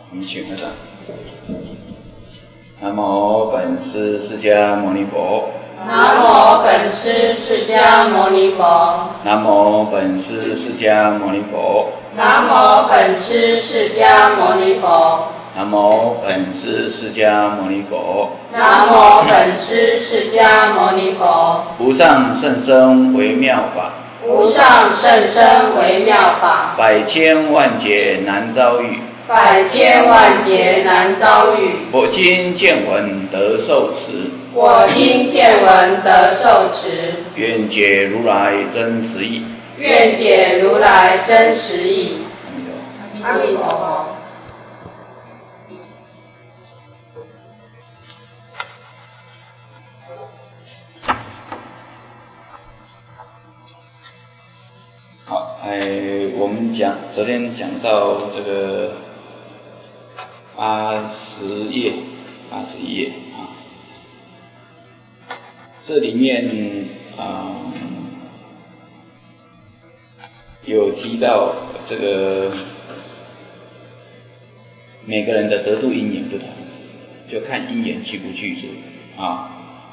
我们请合掌。南无本师释迦牟尼佛。 南无本师释迦牟尼佛。 南无本师释迦牟尼佛。 南无本师释迦牟尼佛。 南无本师释迦牟尼佛。 南无本师释迦牟尼佛。 无上甚深微妙法。 无上甚深微妙法。 百千万劫难遭遇。 百千万劫难遭遇。 我今见闻得受持。 我今见闻得受持。 愿解如来真实义。 愿解如来真实义。阿弥陀佛。 好，我们昨天讲到这个81页啊，这里面有提到这个每个人的得度因缘不同，就看因缘具不具足啊。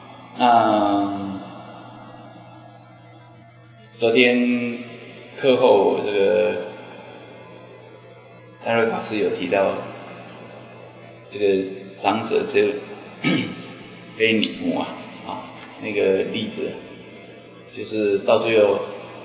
昨天课后这个戴瑞法师有提到这个长者这个非你母那个例子，就是到最后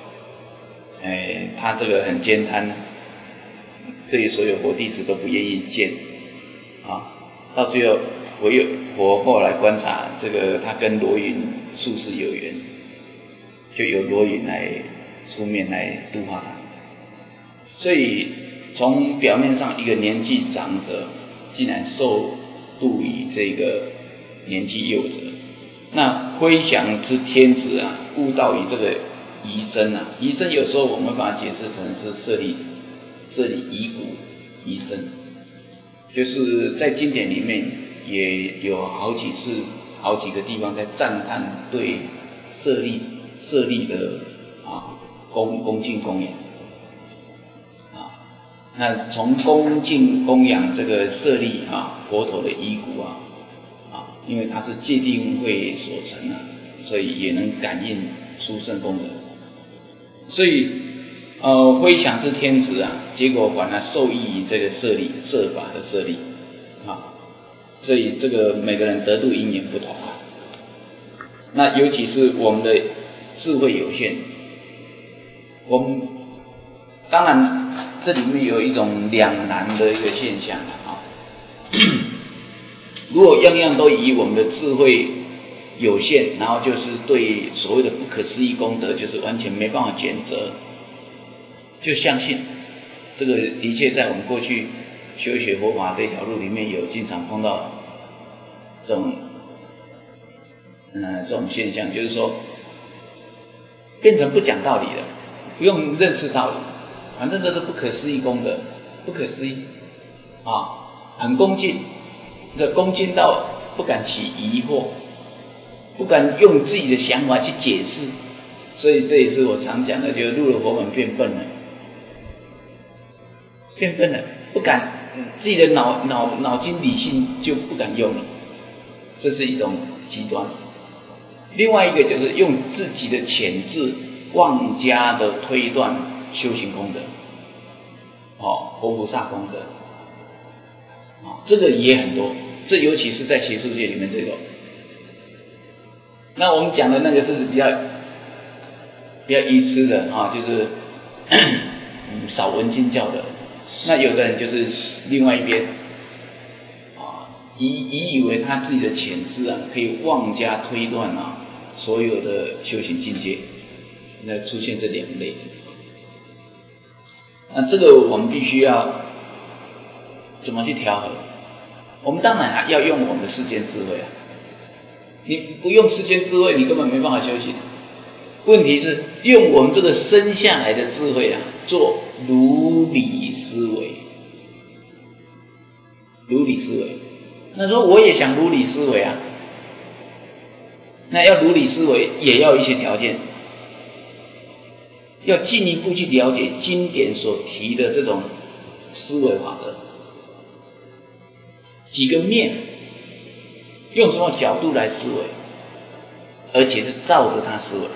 他这个很坚贪，对所有佛弟子都不愿意见到最后佛后来观察这个他跟罗云术士有缘，就由罗云来出面来度化他。所以从表面上一个年纪长者竟然受度于这个年纪幼者，那飞翔之天子悟道于这个遗身遗身有时候我们把它解释成是舍利遗骨遗身，就是在经典里面也有好几个地方在赞叹对舍利的恭敬供养那从恭敬供养这个舍利佛陀的遗骨因为它是戒定慧所成所以也能感应殊胜功德。所以飞翔之天子结果反而受益于这个摄法的舍利所以这个每个人得度因缘不同那尤其是我们的智慧有限，我们当然这里面有一种两难的一个现象如果样样都以我们的智慧有限，然后就是对所谓的不可思议功德就是完全没办法检责，就相信这个的确在我们过去修学佛法这条路里面有经常碰到这种现象，就是说变成不讲道理了，不用认识道理，反正这是不可思议功德，不可思议很恭敬，这恭敬到不敢起疑惑，不敢用自己的想法去解释，所以这也是我常讲的，就是入了佛门变笨了，不敢自己的脑筋理性就不敢用了，这是一种极端。另外一个就是用自己的潜质妄加的推断修行功德佛菩萨功德这个也很多，这尤其是在邪术界里面这种。那我们讲的那个是比较愚痴的就是少闻经教的。那有的人就是另外一边以为他自己的潜质可以妄加推断所有的修行境界，那出现这两类。那这个我们必须要怎么去调和？我们当然要用我们的世间智慧你不用世间智慧你根本没办法修行。问题是用我们这个生下来的智慧做如理思维。那说我也想如理思维那要如理思维也要一些条件，要进一步去了解经典所提的这种思维法则。 几个面，用什么角度来思维，而且是照着它思维。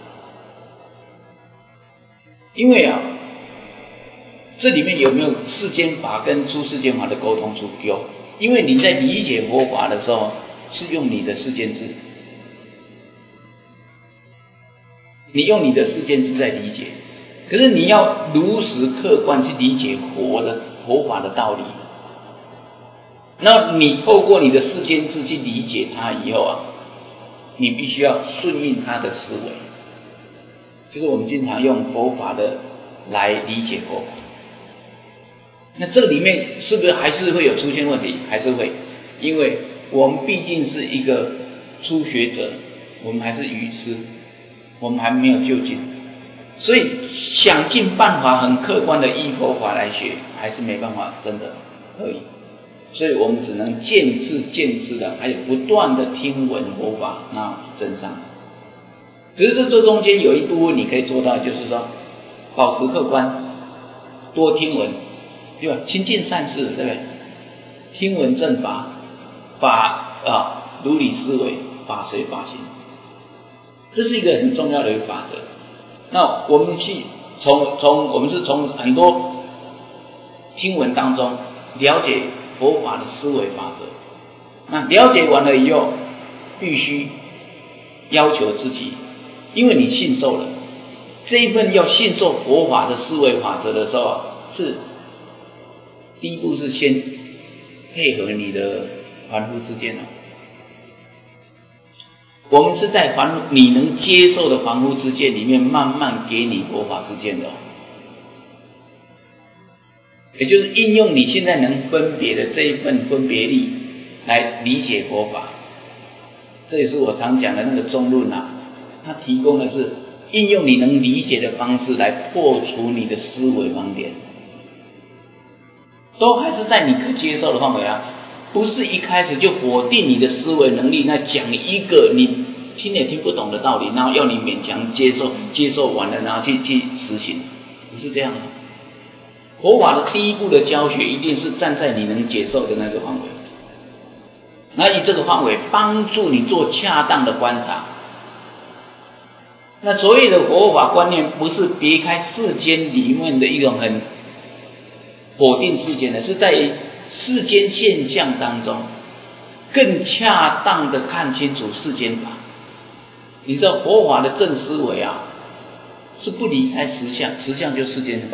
因为这里面有没有世间法跟出世间法的沟通处？有，因为你在理解佛法的时候是用你的世间智，你用你的世间智在理解，可是你要如实客观去理解佛法的道理，那你透过你的世间智去理解它以后你必须要顺应它的思维，就是我们经常用佛法的来理解佛法。那这里面是不是还是会有出现问题？还是会，因为我们毕竟是一个初学者，我们还是愚痴，我们还没有就近，所以想尽办法很客观的依佛法来学，还是没办法真的可以。所以我们只能见智的，还有不断的听闻佛法，那真上。可是这中间有一部分你可以做到，就是说保持客观，多听闻，对吧？亲近善事，对不对？听闻正法，如理思维，法随法行，这是一个很重要的一个法则。那我们我们是从很多听闻当中了解佛法的思维法则。那了解完了以后，必须要求自己，因为你信受了这一份要信受佛法的思维法则的时候，是第一步是先配合你的凡夫之见我们是在你能接受的凡夫之见里面慢慢给你佛法之见的也就是应用你现在能分别的这一份分别力来理解佛法。这也是我常讲的那个中论它提供的是应用你能理解的方式来破除你的思维盲点，都还是在你可接受的范围不是一开始就否定你的思维能力，那讲一个你听也听不懂的道理，然后要你勉强接受完了然后去实行，不是这样的。佛法的第一步的教学一定是站在你能接受的那个范围，那以这个范围帮助你做恰当的观察。那所谓的佛法观念不是别开世间里面的一种很否定世间的，是在世间现象当中更恰当的看清楚世间法。你知道佛法的正思维是不离开实相，实相就是世间法，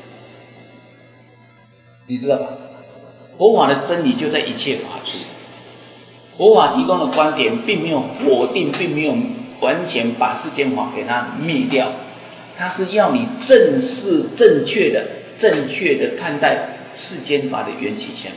你知道吧？佛法的真理就在一切法处，佛法提供的观点并没有否定，并没有完全把世间法给它灭掉，它是要你正确的看待世间法的缘起相。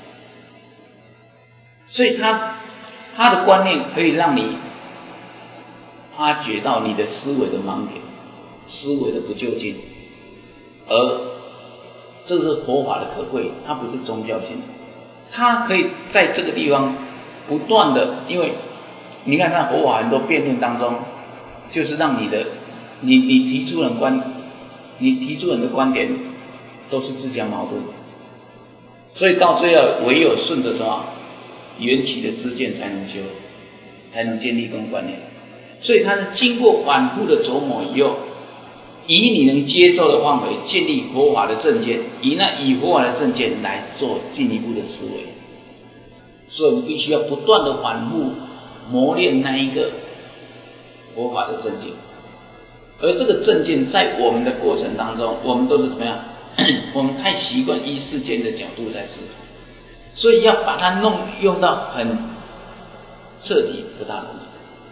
所以它的观念可以让你发觉到你的思维的盲点，思维的不究竟，而这是佛法的可贵，它不是宗教性的，它可以在这个地方不断的，因为你看看佛法很多辩论当中，就是让你提出人的观点都是自相矛盾，所以到最后唯有顺着什么缘起的知见才能修，才能建立共观念。所以它是经过反复的琢磨以后，以你能接受的范围建立佛法的正见，以佛法的正见来做进一步的思维。所以我们必须要不断的反复磨练那一个佛法的正见，而这个正见在我们的过程当中，我们都是怎么样？我们太习惯依世间的角度在思考，所以要把它用到很彻底，不大容易。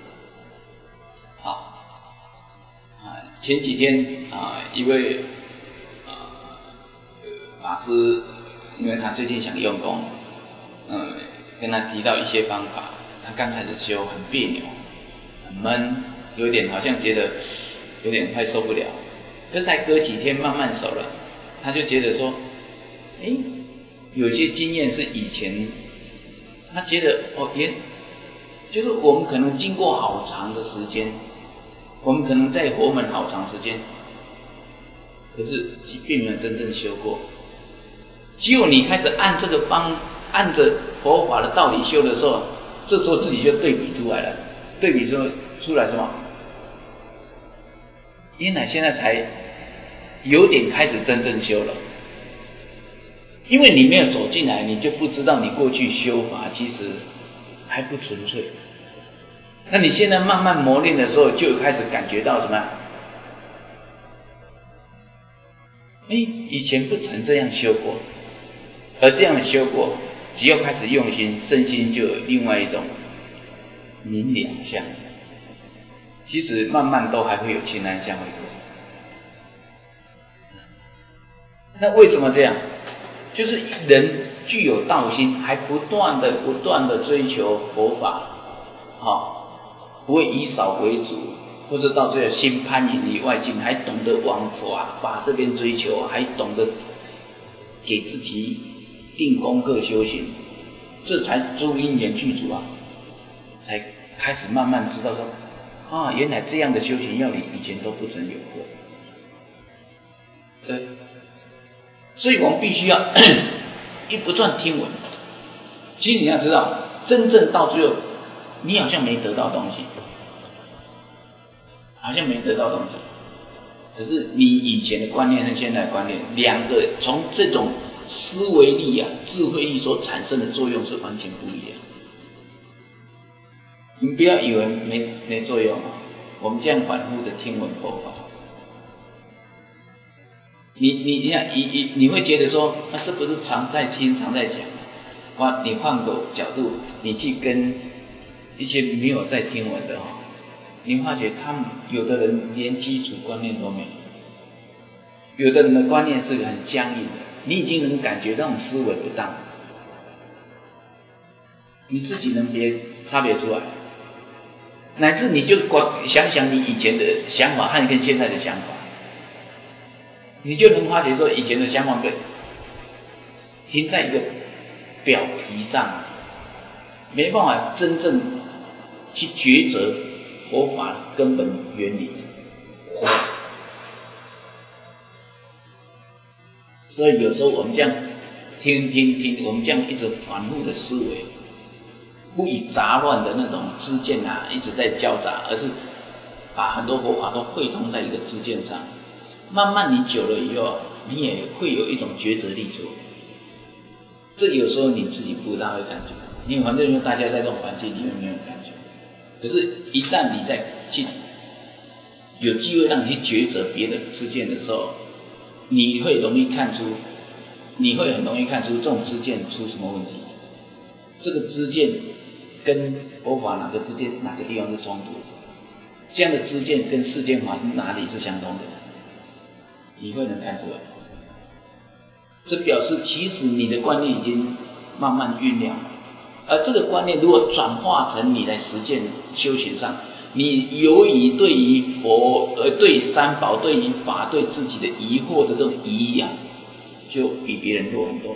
好，前几天一位法师，因为他最近想用功，跟他提到一些方法，他刚开始修很别扭，很闷，有点好像觉得有点快受不了，可是才隔几天慢慢熟了，他就觉得说，有些经验是以前他觉得就是我们可能经过好长的时间，我们可能在佛门好长时间，可是并没有真正修过。只有你开始按这个方按着佛法的道理修的时候，这时候自己就对比出来了，对比出来什么？原来现在才有点开始真正修了，因为你没有走进来，你就不知道你过去修法其实还不纯粹。那你现在慢慢磨练的时候，就开始感觉到什么？以前不曾这样修过，而这样修过，只要开始用心，身心就有另外一种明了相。其实慢慢都还会有清安相会过。那为什么这样？就是人具有道心，还不断的追求佛法，不会以少为主，或者到最后心攀引于外境，还懂得往法这边追求，还懂得给自己定功课修行，这才诸因缘具足啊，才开始慢慢知道说原来这样的修行要领以前都不曾有过。对，所以我们必须要不断听闻。其实你要知道，真正到最后，你好像没得到东西，可是你以前的观念和现在的观念，两个从这种思维力智慧力所产生的作用是完全不一样。你不要以为没作用，我们这样反复的听闻佛法，你会觉得说，那是不是常在听常在讲？你换个角度，你去跟一些没有在听闻的你发觉他们有的人连基础观念都没有，有的人的观念是很僵硬的，你已经能感觉那种思维不当，你自己能差别出来，乃至你就想想你以前的想法和跟现在的想法，你就能发觉说以前的想法停在一个表皮上，没办法真正去抉择佛法根本原理。所以有时候我们这样听，我们这样一直反复的思维，不以杂乱的那种知见一直在交杂，而是把很多佛法都汇通在一个知见上。慢慢你久了以后，你也会有一种抉择力出。这有时候你自己不大会感觉，因为反正大家在这种环境里面没有感觉。可是，一旦你在去有机会让你去抉择别的知见的时候，你会很容易看出这种知见出什么问题。这个知见跟佛法哪个地方是冲突？这样的知见跟世间法哪里是相通的？你会能看出来。这表示其实你的观念已经慢慢酝酿了，而这个观念如果转化成你在实践修行上，你由于对于佛对三宝对于法对自己的疑惑的这种疑就比别人弱很多，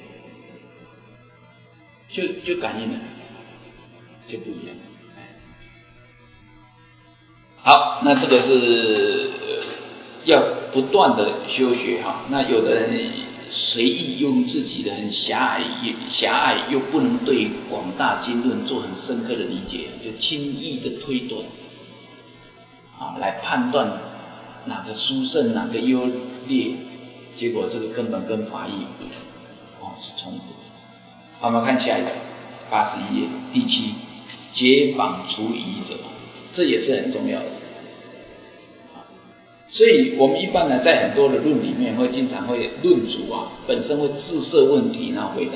就感应了，就不一样。好，那这个是要不断的修学那有的人随意用自己的很狭隘又不能对广大经论做很深刻的理解，就轻易的推断来判断哪个殊胜哪个优劣，结果这个根本跟法义是冲突。好，我们看下一个81页第7，解绑除疑者，这也是很重要的。所以我们一般呢，在很多的论里面会经常会论主本身会自设问题然后回答，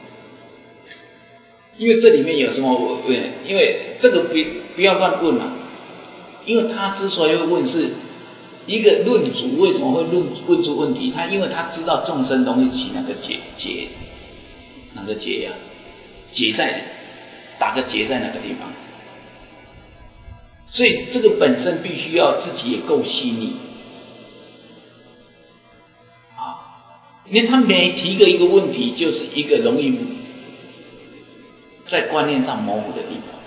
因为这里面有什么因为这个不要乱问因为他之所以会问，是一个论主为什么会问出问题，因为他知道众生容易起哪个结结在打个结在哪个地方，所以这个本身必须要自己也够细腻因为他每提一个问题，就是一个容易在观念上模糊的地方。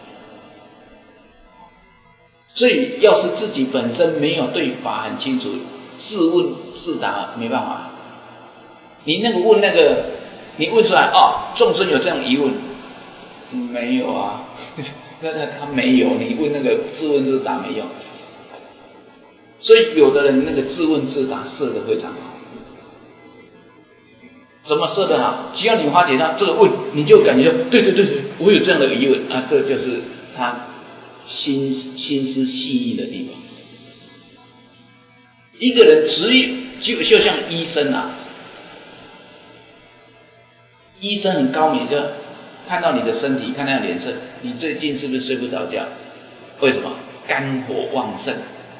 所以要是自己本身没有对法很清楚，自问自答没办法。你问出来众生有这样疑问？没有啊，那他没有，你问那个自问自答没用。所以有的人那个自问自答设得非常好。怎么设得好？只要你发觉到这个问，你就感觉到对，我有这样的疑问啊，这就是他心思细腻的地方。一个人就像医生啊，医生很高明，就看到你的身体，看到你的脸色，你最近是不是睡不着觉？为什么？肝火旺盛，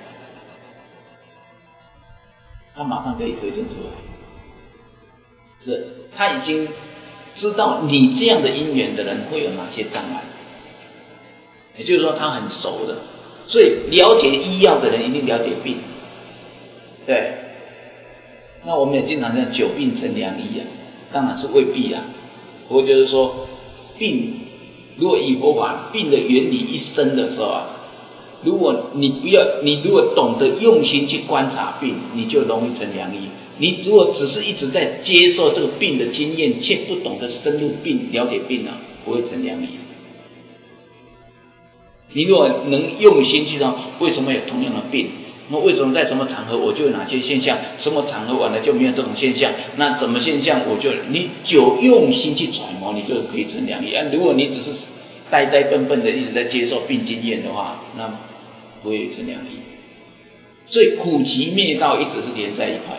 他马上可以推证出来。是，他已经知道你这样的因缘的人会有哪些障碍，也就是说他很熟的，所以了解医药的人一定了解病。对，那我们也经常讲久病成良医啊，当然是未必啊。不过就是说，病如果以佛法病的原理一生的时候啊，如果你如果懂得用心去观察病，你就容易成良医。你如果只是一直在接受这个病的经验，却不懂得深入了解病啊，不会成良医。你如果能用心去知道为什么有同样的病，那为什么在什么场合我就有哪些现象，什么场合完了就没有这种现象，那什么现象你就用心去揣摩，你就可以成良医。如果你只是呆笨的一直在接受病经验的话，那不会成良医。所以苦集灭道一直是连在一块。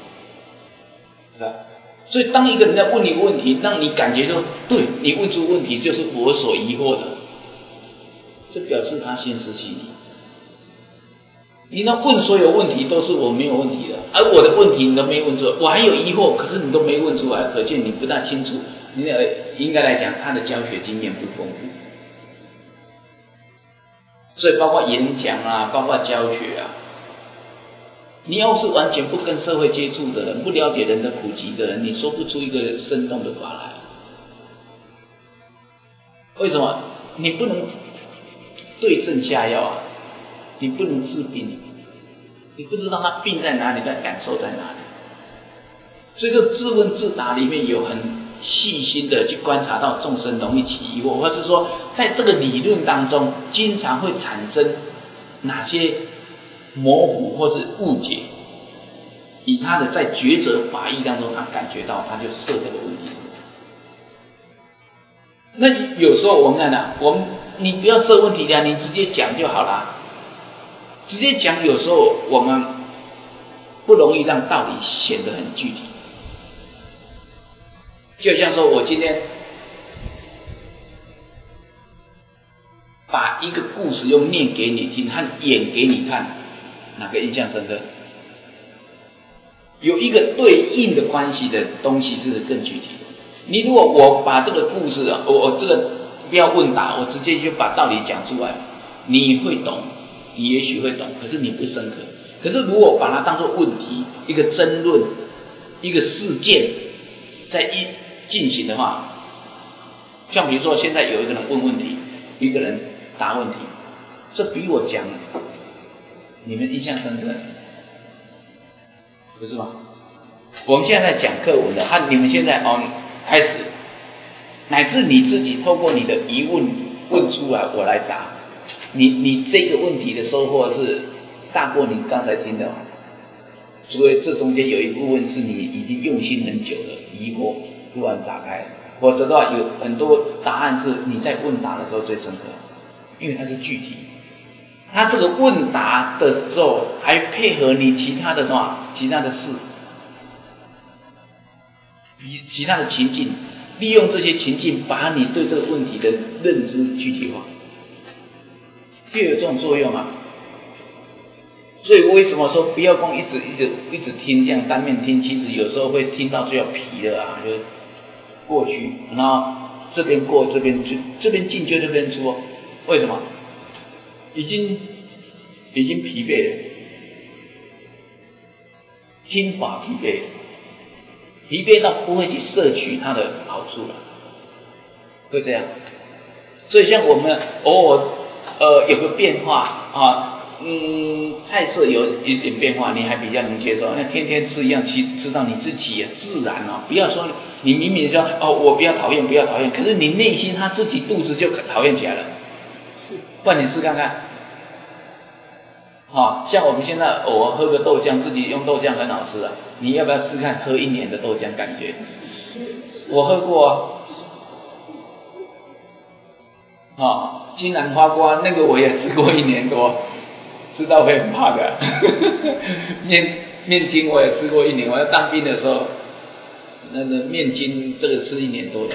所以当一个人在问你一个问题，让你感觉说，对，你问出问题就是我所疑惑的，这表示他心思细腻。你那问所有问题都是我没有问题的，而我的问题你都没问出来，我还有疑惑，可是你都没问出来，可见你不大清楚。你应该来讲，他的教学经验不丰富。所以包括演讲啊，包括教学啊，你要是完全不跟社会接触的人，不了解人的苦集的人，你说不出一个生动的法来。为什么？你不能对症下药啊，你不能治病，你不知道他病在哪里，他感受在哪里。所以这自问自答里面有很细心的去观察到众生容易起疑惑，或是说在这个理论当中经常会产生哪些模糊或是误解，以他的在抉择法义当中，他感觉到他就设这个问题。那有时候我们看啊，你不要设问题的，你直接讲就好啦。直接讲有时候我们不容易让道理显得很具体。就像说我今天把一个故事用念给你听和演给你看，哪个印象深刻？有一个对应的关系的东西是更具体的。你如果我把这个故事啊，我这个不要问答，我直接就把道理讲出来，你会懂，你也许会懂，可是你不深刻。可是如果把它当作问题，一个争论，一个事件在进行的话，像比如说现在有一个人问问题，一个人答问题，这比我讲你们印象深刻，不是吗？我们现在在讲课文的，你们现在开始，乃至你自己透过你的疑问问出来，我来答，你这个问题的收获是大过你刚才听的，除非这中间有一部分是你已经用心很久的疑惑突然打开，否则的话有很多答案是你在问答的时候最深刻，因为它是具体，它这个问答的时候还配合你其他的什么其他的事，其他的情境，利用这些情境把你对这个问题的认知具体化，就有这种作用啊。所以为什么说不要光一直听，这样单面听，其实有时候会听到最要疲的啊，就是过去，然后这边过这边去，这边进就这边出，为什么？已经疲惫了，听法疲惫了，疲惫到不会去摄取它的好处了，会这样。所以像我们偶尔有个变化啊， 菜色有一点变化，你还比较能接受。那天天吃一样，吃到你自己自然不要说你明明说我不要讨厌，不要讨厌，可是你内心他自己肚子就讨厌起来了。不然你试看看。像我们现在偶尔喝个豆浆，自己用豆浆很好吃啊，你要不要试看喝1年的豆浆感觉？我喝过金兰花瓜那个我也吃过1年多，知道会很怕的。面筋我也吃过1年，我要当兵的时候，那个面筋这个吃1年多了。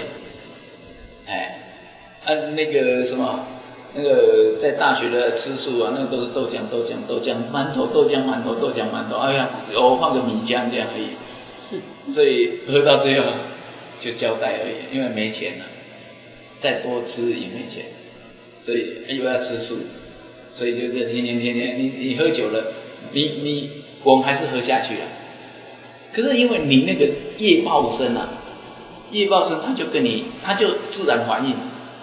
那个什么，那个在大学的吃素那个都是豆浆，馒头豆浆馒头，哎呀，我放个米浆这样而已。所以喝到最后就交代而已，因为没钱了，再多吃也没钱。所以又要吃素，所以就是天天，你喝酒了，我们还是喝下去了。可是因为你那个业报身它就它就自然反应，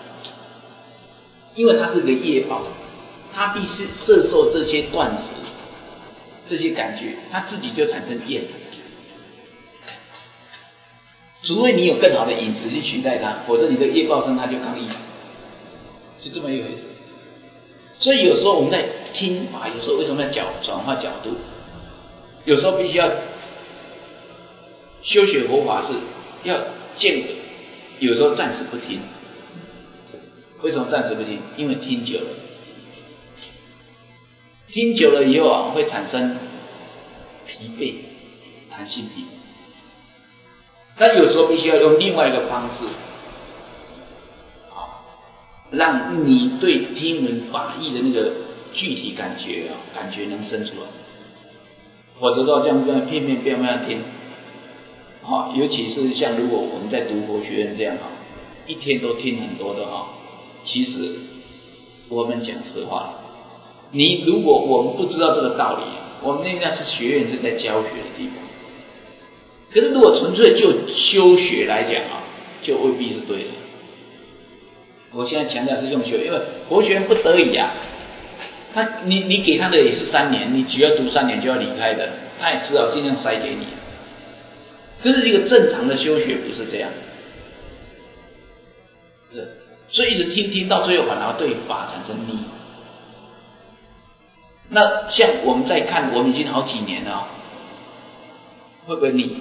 因为它是个业报，它必须摄受这些断食，这些感觉，它自己就产生厌。除非你有更好的饮食去取代它，否则你的业报身它就抗议。就这么一回事。所以有时候我们在听法，有时候为什么要转化角度？有时候必须要修学佛法是要间隔，有时候暂时不听。为什么暂时不听？因为听久了，听久了以后会产生疲惫，弹性疲惫。那有时候必须要用另外一个方式。让你对听闻法义的那个具体感觉能生出来，否则说这样片听，尤其是像如果我们在读佛学院这样一天都听很多的其实我们讲实话，如果我们不知道这个道理，我们那是学院是在教学的地方，可是如果纯粹就修学来讲就未必是对的。我现在强调是用学，因为佛学院不得已你给他的也是3年，你只要读3年就要离开的，他也只好尽量塞给你。可是一个正常的修学不是这样，所以一直听到最后反而对法产生腻。那像我们在看，我们已经好几年了，会不会腻？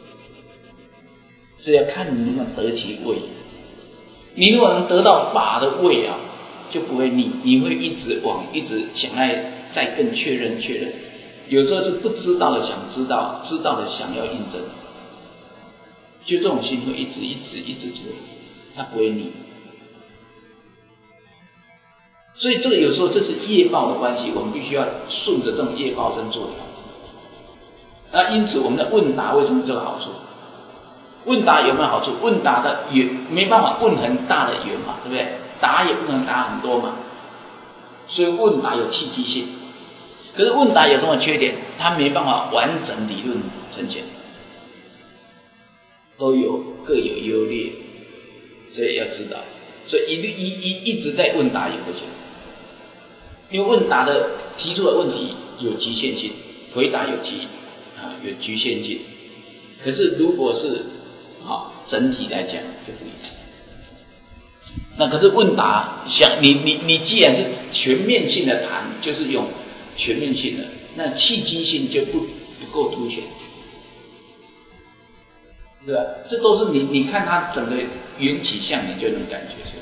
是要看你能不能得其味。你如果能得到法的味就不会腻，你会一直想来再更确认。有时候是不知道的想知道，知道的想要印证，就这种心会一直做，它不会腻。所以这个有时候这是业报的关系，我们必须要顺着这种业报身做的。那因此我们的问答为什么这个好处？问答有没有好处？问答的缘没办法问很大的缘嘛，对不对？答也不能答很多嘛，所以问答有契机性。可是问答有什么缺点？它没办法完整理论呈现，各有优劣，所以要知道。所以一直在问答也不行，因为问答的提出的问题有局限性，回答有局限性。可是如果是整体来讲就不一样。那可是问答，你既然是全面性的谈，就是用全面性的，那契机性就不够凸显，对吧？这都是你看它整个缘起相，你就能感觉出来。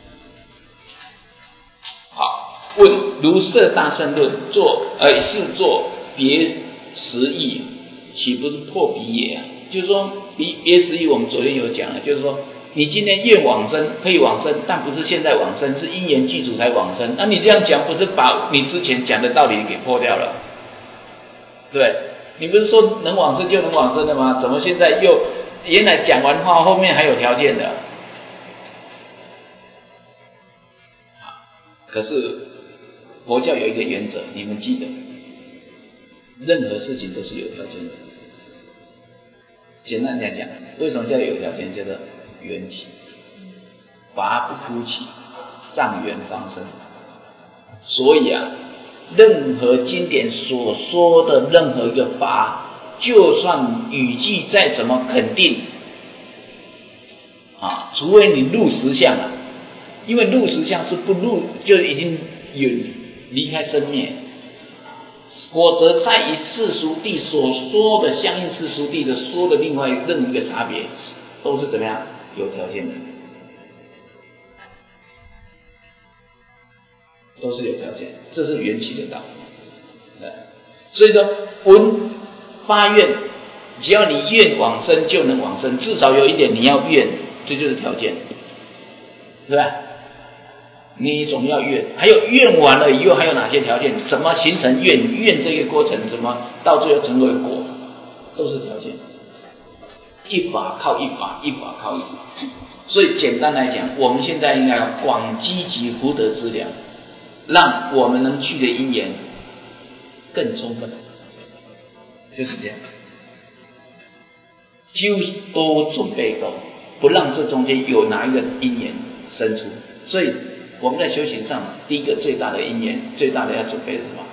好，问如摄大乘论是作别实义，岂不是破彼也就是说别实义我们昨天有讲了，就是说你今天愿往生可以往生，但不是现在往生，是因缘具足才往生。那你这样讲不是把你之前讲的道理给破掉了？对，你不是说能往生就能往生的吗？怎么现在又原来讲完话后面还有条件的？可是佛教有一个原则，你们记得，任何事情都是有条件的。简单来讲，为什么叫有条件？叫做缘起，法不枯起，障缘方生。所以任何经典所说的任何一个法，就算语句再怎么肯定啊，除非你入实相了，因为入实相是不入就已经离开生灭，否则在于世俗谛所说的相应世俗谛的说的另外任何一个差别，都是怎么样有条件的，都是有条件，这是缘起的道理。所以说闻发愿，只要你愿往生就能往生，至少有一点你要愿，这就是条件，是吧？你总要愿，还有愿完了以后还有哪些条件？怎么形成愿？愿这个过程怎么到最后成为果？都是条件。一法靠一法，一法靠一法。所以简单来讲，我们现在应该广积集福德资粮，让我们能去的因缘更充分，就是这样。就都准备够，不让这中间有哪一个因缘生出。所以我们在修行上，第一个最大的因缘，最大的要准备什么？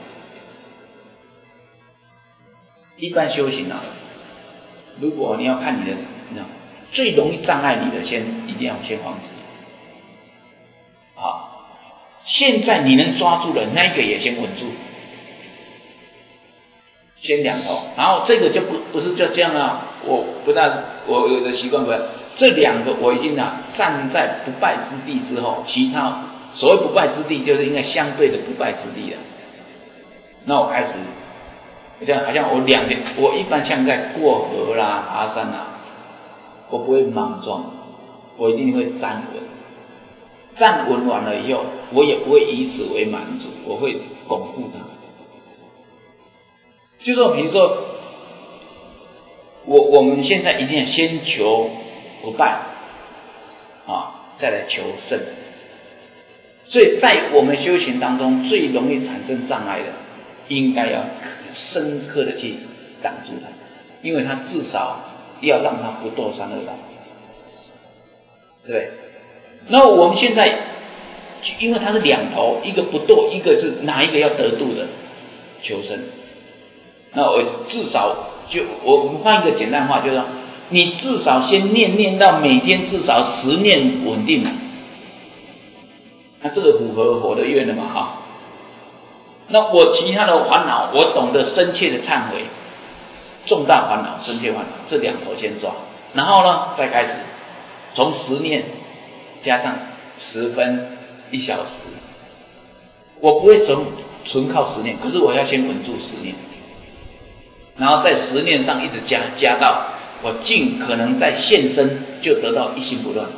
一般修行啊，如果你要看你的，最容易障碍你的，一定要先防止。好，现在你能抓住的那一个也先稳住，先两头，然后这个就不是就这样啊。我有的习惯不要，这两个我已经站在不败之地之后，其他所谓不败之地，就是应该相对的不败之地了。那我开始，好像我一般像在过河啦、爬山啦，我不会莽撞，我一定会站稳。站稳完了以后，我也不会以此为满足，我会巩固它。就说比如说，我们现在一定要先求不败啊，再来求胜。所以在我们修行当中，最容易产生障碍的，应该要深刻的去挡住它，因为它至少要让它不堕三恶道，对不对？那我们现在因为它是两头，一个不堕，一个是哪一个要得度的求生。那我至少我们换一个简单话，就是说你至少先念到每天至少10念稳定了，那这个符合我的愿了嘛哈。那我其他的烦恼，我懂得深切的忏悔，重大烦恼、深切烦恼，这两头先抓，然后呢再开始从10念加上10分1小时，我不会纯靠10念，可是我要先稳住10念。然后在10念上一直加到我尽可能在现身就得到一心不乱。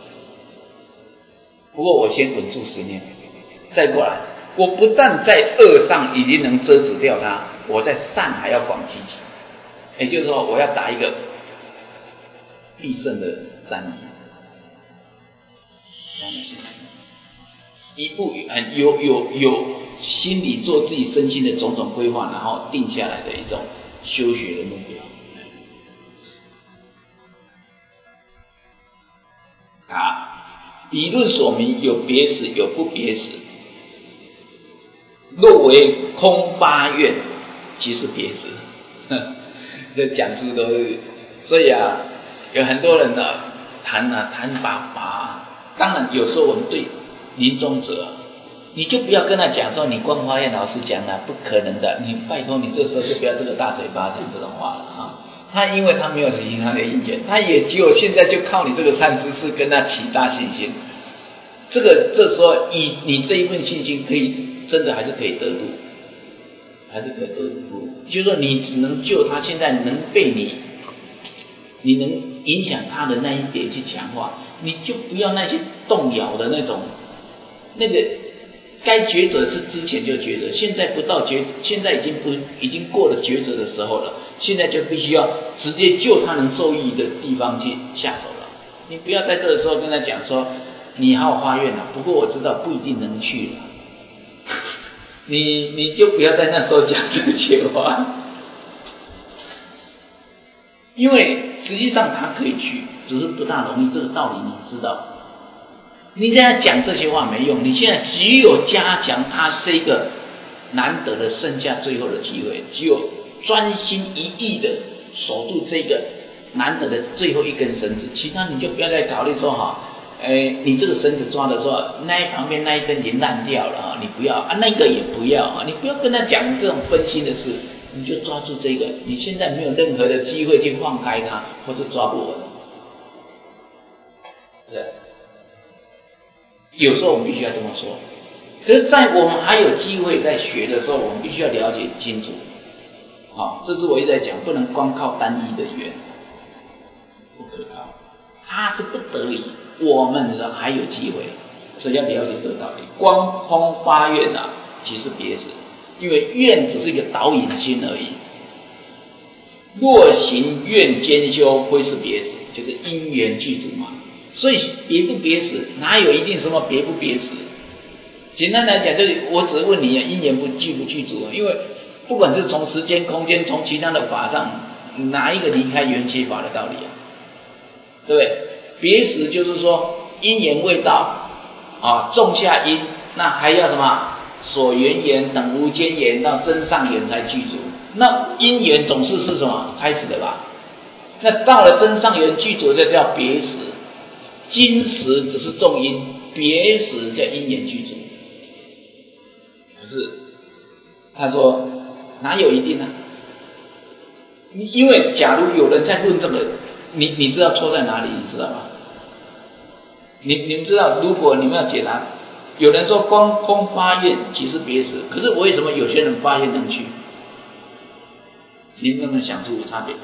不过我先稳住10念，再过来，我不但在恶上已经能遮止掉它，我在善还要广积极。也就是说，我要打一个必胜的战役。一步有心里做自己身心的种种规划，然后定下来的一种修学的目标。理论所明，有别时，有不别时。若为空发愿，即是别时。这讲述都是，所以有很多人谈法，当然有时候我们对临终者，你就不要跟他讲说你光发愿老师讲的不可能的，你拜托你这时候就不要这个大嘴巴讲这种话了啊。他因为他没有履行他的因缘，他也只有现在就靠你这个善知识跟他起大信心。这时候你这一份信心可以真的还是可以得度，就是说你只能就他现在能被你能影响他的那一点去强化，你就不要那些动摇的那种，那个该抉择是之前就抉择，现在不到现在已经过了抉择的时候了，现在就必须要直接就他能受益的地方去下手了。你不要在这个时候跟他讲说你好发愿了，不过我知道不一定能去了，你就不要在那时候讲这些话，因为实际上他可以去，只是不大容易，这个道理你知道。你现在讲这些话没用，你现在只有加强他这个难得的剩下最后的机会，只有专心一意的守住这个难得的最后一根绳子，其他你就不要再考虑说你这个绳子抓的时候，那一旁边那一根已经烂掉了你不要啊，那个也不要你不要跟他讲这种分心的事，你就抓住这个，你现在没有任何的机会去放开它，或者抓不稳。对，有时候我们必须要这么说。可是，在我们还有机会在学的时候，我们必须要了解清楚。这是我一直在讲，不能光靠单一的缘，不可靠，它是不得已。我们还有机会，所以要了解这个道理。光空发愿其实别死，因为愿只是一个导引心而已。若行愿兼修，非是别死，就是因缘具足嘛。所以别不别死，哪有一定什么别不别死？简单来讲，就是我只问你因缘具不具足因为不管是从时间、空间，从其他的法上，哪一个离开缘起法的道理对不对？别死就是说因缘未到种下因，那还要什么所缘缘等无间缘到真上缘才具足。那因缘总是什么开始的吧？那到了真上缘具足，就叫别死。今时只是种因，别时叫因缘具足。可是他说哪有一定呢？因为假如有人在问这个，你知道错在哪里？你知道吗？你们知道，如果你们要解答，有人说光空发愿其实别死，可是为什么有些人发愿能去？你能不能想出差别？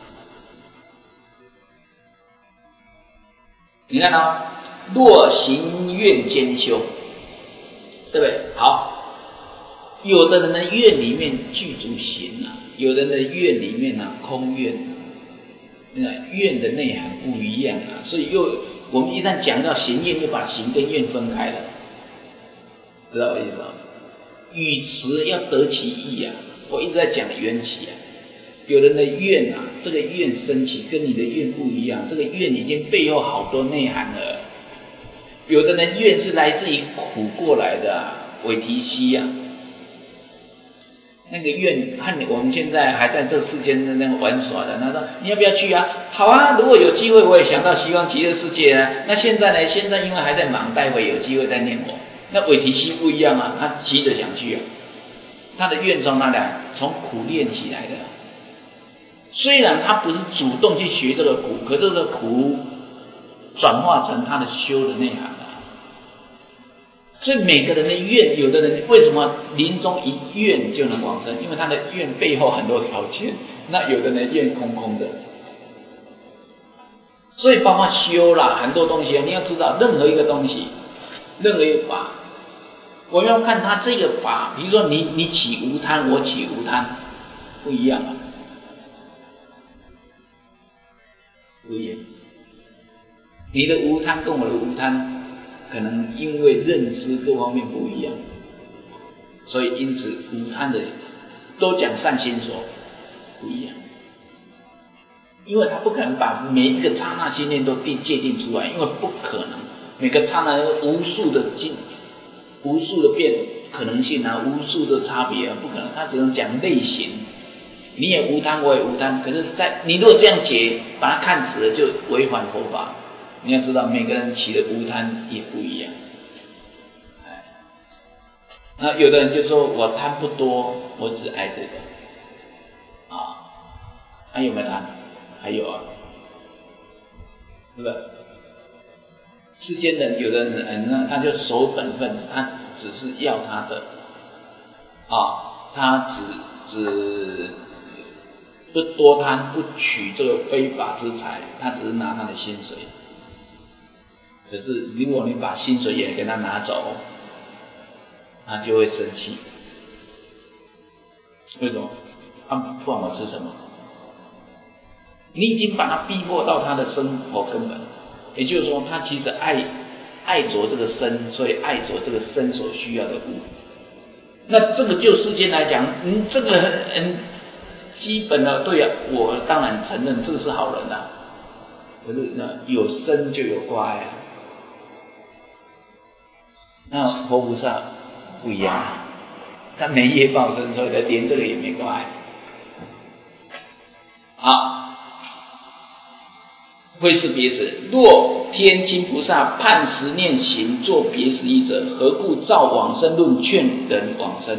你看若行愿兼修，对不对？好，有的人的愿里面具足行有的人的愿里面空愿愿的内涵不一样所以我们一旦讲到行愿，就把行跟愿分开了，知道我意思吗？语词要得其意我一直在讲缘起有人的愿这个愿升起跟你的愿不一样，这个愿已经背后好多内涵了。有的人愿是来自于苦过来的韦提希那个愿和我们现在还在这世间的那个玩耍的，他说你要不要去好如果有机会我也想到西方极乐世界那现在呢？现在因为还在忙，待会有机会再念我。那韦提希不一样他急着想去他的愿从哪来？从苦练起来的。虽然他不是主动去学这个苦，可是这个苦转化成他的修的内涵所以每个人的愿，有的人为什么临终一愿就能往生？因为他的愿背后很多条件。那有的人愿空空的，所以包括修啦，很多东西你要知道，任何一个东西，任何一个法，我们要看他这个法。比如说你起无贪，我起无贪，不一样不一样。你的无贪跟我的无贪，可能因为认知各方面不一样，所以因此无贪的都讲善心所不一样，因为他不可能把每一个刹那心念都界定出来，因为不可能，每个刹那有无数的变可能性无数的差别不可能，他只能讲类型。你也无贪，我也无贪，可是你如果这样解，把它看死了，就违反佛法。你要知道，每个人起的无贪也不一样。那有的人就说我贪不多，我只爱这个还有没有贪？还有对不对？世间人有的人他就守本分，他只是要他的他只不多贪，不取这个非法之财，他只是拿他的薪水。可是如果你把薪水也给他拿走，他就会生气。为什么？他不管我吃什么，你已经把他逼迫到他的生活根本。也就是说，他其实爱着这个身，所以爱着这个身所需要的物。那这个就世间来讲，这个很基本的，对我当然承认这个是好人可是有身就有挂碍那佛菩萨不一样他没业报身，所以他连这个也没关系。好，会是别时，若天亲菩萨判十念行作别时义者，何故照往生论劝人往生？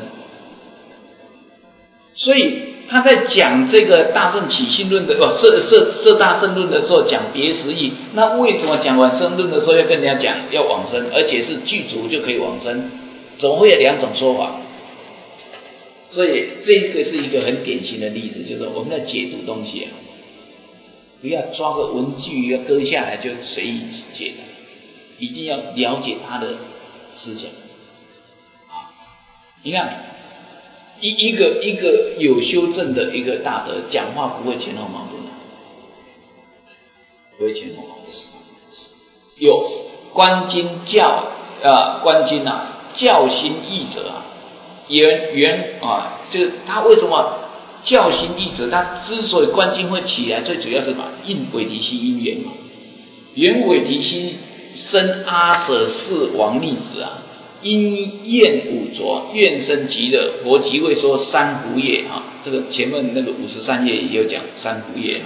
所以他在讲这个大圣起信论的摄大圣论的时候讲别时义，那为什么讲往生论的时候要跟人家讲要往生，而且是具足就可以往生？怎么会有两种说法？所以这个是一个很典型的例子，就是我们在解读东西啊，不要抓个文句要割下来就随意解的，一定要了解他的思想。你看一个有修正的一个大德讲话不会前后矛盾，不会前后矛盾。有观经观经教心义者就是他为什么教心义者，他之所以观经会起来，最主要是什么？应韦提希因缘嘛。原韦提希生阿舍氏王逆子因厌五浊，愿生极乐，佛即会说三福业这个前面那个53页也有讲三福业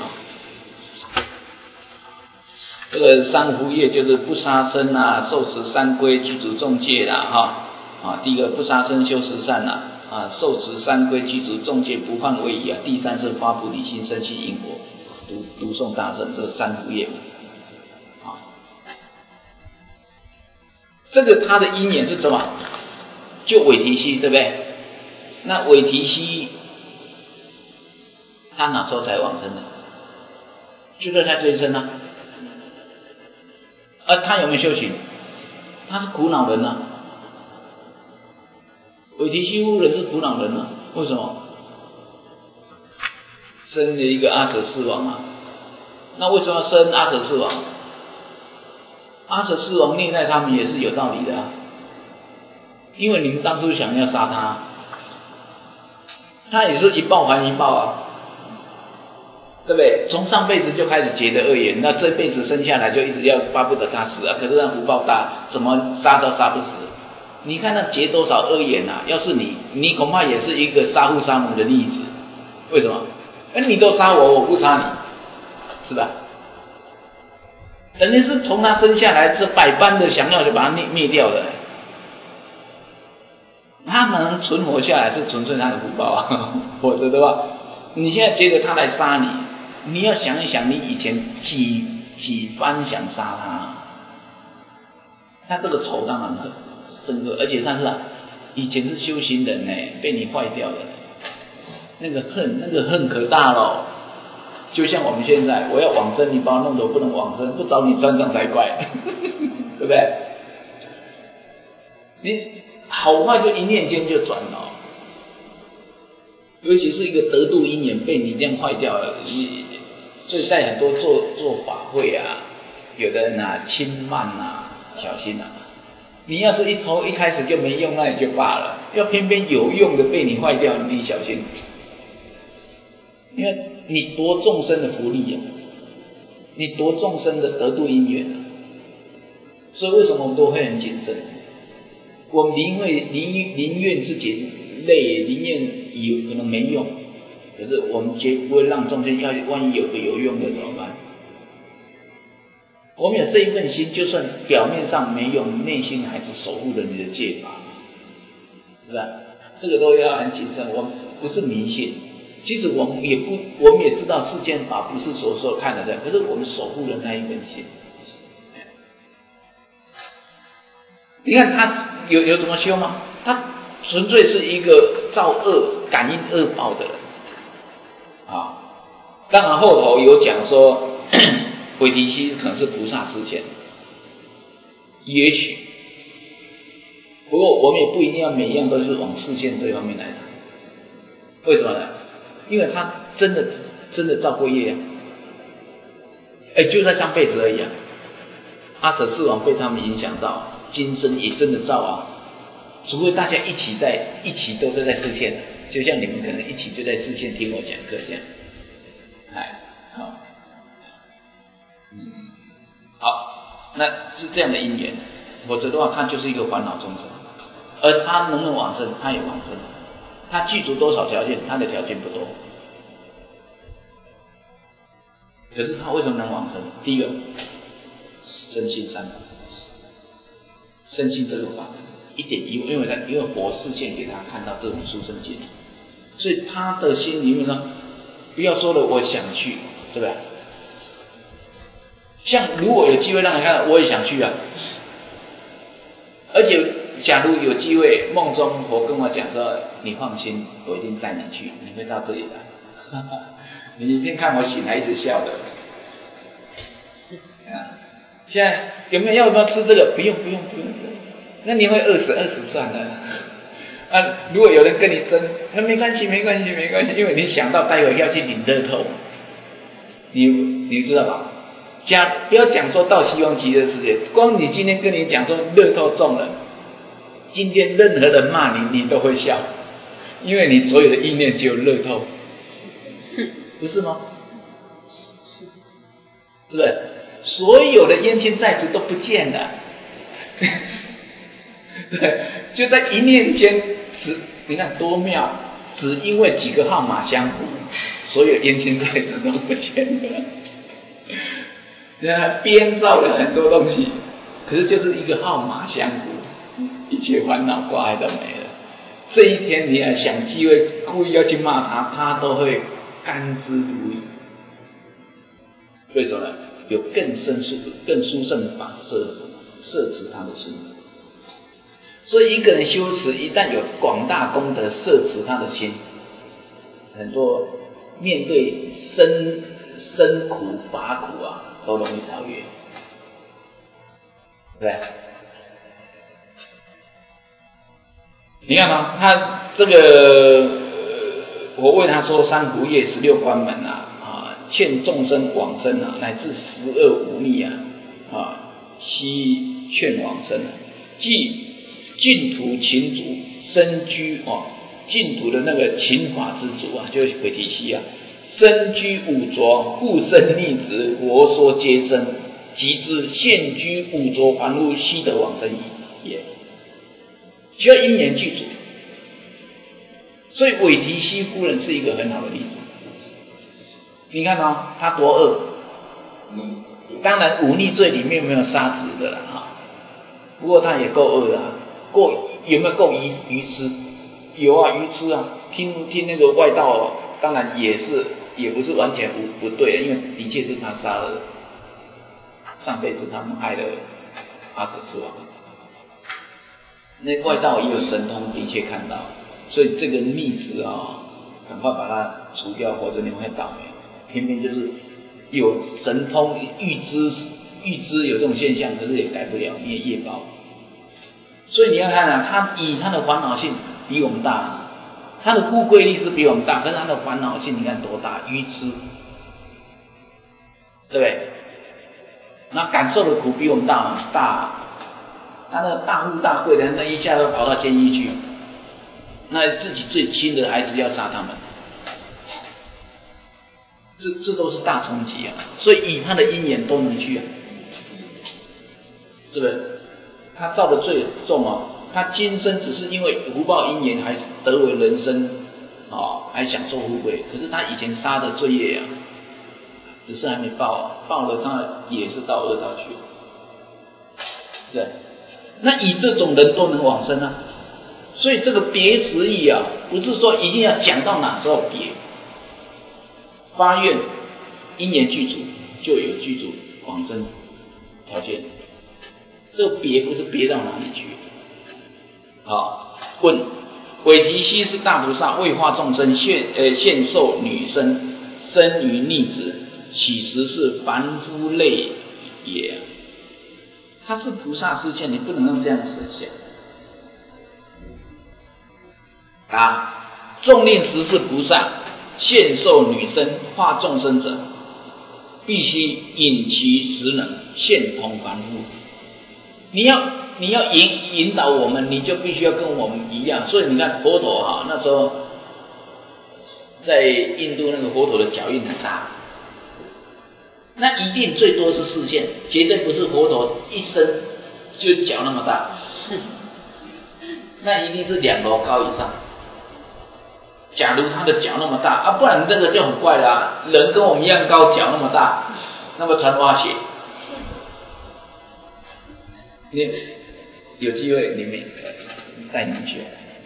这个三福业就是不杀生受持三规，具足众戒第一个不杀生修十善受持三规，具足众戒，不犯违仪第三是发菩提心，生起因果，读诵大乘，这三福业这个他的因缘是什么？就韦提希，对不对？那韦提希他哪时候才往生的？就在他这一生他有没有修行？他是苦恼人韦提希夫人是苦恼人为什么？生了一个阿舍世王那为什么要生阿舍世王？阿舍世王虐待他们也是有道理的因为你们当初想要杀他也是一报还一报对不对？从上辈子就开始结的恶缘，那这辈子生下来就一直要巴不得他死可是他福报大，怎么杀都杀不死。你看他结多少恶缘要是你恐怕也是一个杀父杀母的例子。为什么？你都杀我，我不杀你，是吧？人家是从他生下来是百般的想要就把他灭掉的，他能存活下来是纯粹他的福报否则的话，你现在觉得他来杀你，你要想一想你以前几番想杀他这个仇当然很深刻，而且他是以前是修行人被你坏掉的，那个恨可大了。就像我们现在，我要往生，你把我弄得我不能往生，不找你算账才怪对不对？你好坏就一念间就转了，尤其是一个得度因缘被你这样坏掉了，所以在很多做法会有的人轻慢小心你要是一开始就没用，那也就罢了，要偏偏有用的被你坏掉，你小心，因为你夺众生的福利你夺众生的得度因缘所以为什么我们都会很谨慎？我们宁愿自己累，宁愿有可能没用，可是我们绝不会让众生万一有个有用的怎么办？我们有这一份心，就算表面上没用，内心还是守护着你的戒法，是吧？这个都要很谨慎。我们不是迷信，其实我们也知道世间法不是所说看得见，可是我们守护了那一份心。你看他有怎么修吗？他纯粹是一个造恶感应恶报的人当然后头有讲说韦提希可能是菩萨示现，也许，不过我们也不一定要每一样都是往示现这方面来谈。为什么呢？因为他真的造过业就在上辈子而已阿舍世王被他们影响到，今生也真的造除非大家一起都是在示现，就像你们可能一起就在示现听我讲课这样。好，那是这样的因缘，否则的话他就是一个烦恼众生，而他能不能往生？他也往生， 他具足多少条件？他的条件不多，可是他为什么能往生？第一个，身心三法，身心这个法一点疑问，因为佛示现给他看到这种殊胜境，所以他的心里面说，不要说了我想去，对不对？像如果有机会让你看，我也想去啊。而且假如有机会，梦中佛跟我讲说，你放心，我一定带你去，你会到这里来。你一定看我醒来一直笑的。现在有没有要不要吃这个？不用，那你会饿死算了。如果有人跟你争，那没关系，因为你想到待会要去领乐透，你知道吧？不要讲说到西方极乐世界，光你今天跟你讲说乐透中了，今天任何人骂你，你都会笑，因为你所有的意念只有乐透，不是吗？是不是？所有的冤亲债主都不见了，对，就在一念间，你看多妙，只因为几个号码相符，所有冤亲债主都不见了。编造了很多东西，可是就是一个号码相符，一切烦恼挂碍都没了。这一天你要想机会故意要去骂他，他都会甘之如饴。为什么呢？有更殊胜的法摄持他的心。所以一个人修持，一旦有广大功德摄持他的心，很多面对生苦法苦啊，都容易超越，对不对？你看嘛，他这个我为他说三福业、16关门劝众生往生乃至12无逆悉劝往生即净土勤主身居净土的那个勤法之主就是鬼提西身居五浊，护身逆子，佛说皆生，即知现居五浊凡夫，悉得往生也。需要因缘具足，所以韦提西夫人是一个很好的例子。你看他多恶，当然忤逆罪里面没有杀子的不过他也够恶的有没有够愚痴？有愚痴听那个外道，当然也不是完全不对的，因为的确是他杀了，上辈子他们害了阿舍次王，那外道也有神通，的确看到，所以这个逆子赶快把它除掉，否则你会倒霉。偏偏就是有神通预知有这种现象，可是也改不了，因为业报。所以你要看他以他的烦恼性比我们大，他的富贵力是比我们大，可是他的烦恼性你看多大，愚痴，对不对？那感受的苦比我们大，他那个大富大贵的，那一下都跑到监狱去，那自己最亲的孩子要杀他们，这都是大冲击所以以他的因缘都能去是不是？他造的罪重他今生只是因为福报因缘还得为人生还享受富贵，可是他以前杀的罪业只是还没报了他也是到恶道去对，那以这种人都能往生所以这个别时义不是说一定要讲到哪时候别，发愿因缘具足就有具足往生条件，这个别不是别到哪里去问韦提西是大菩萨，为化众生现受女身，生于逆子，其实是凡夫类也他是菩萨示现，你不能用这样设想众令时是菩萨现受女身化众生者，必须引其实能现同凡夫。你要引导我们，你就必须要跟我们一样。所以你看佛陀那时候在印度那个佛陀的脚印很大，那一定最多是视线，绝对不是佛陀一生就脚那么大，那一定是2楼高以上。 假如他的脚那么大啊，不然这个就很怪了啊，人跟我们一样高，脚那么大，那么穿蛙鞋，你有机会你们带你们去，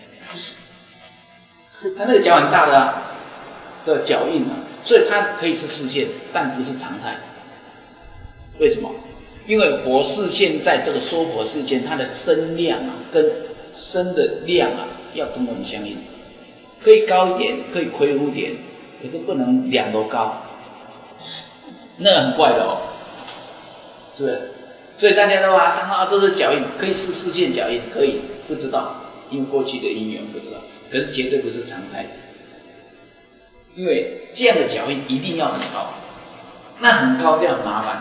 他那个脚很大的啊，的脚印啊，所以它可以是视线，但不是常态。为什么？因为佛视线在这个说佛视线，它的身量啊，跟身的量啊，要跟我们相应，可以高一点，可以魁梧点，可是不能两都高，那很怪的哦，是不是？所以大家都当到这是脚印，可以是视线脚印，可以不知道，因为过去的因缘不知道，可是绝对不是常态，因为这样的脚印一定要很高，那很高就很麻烦。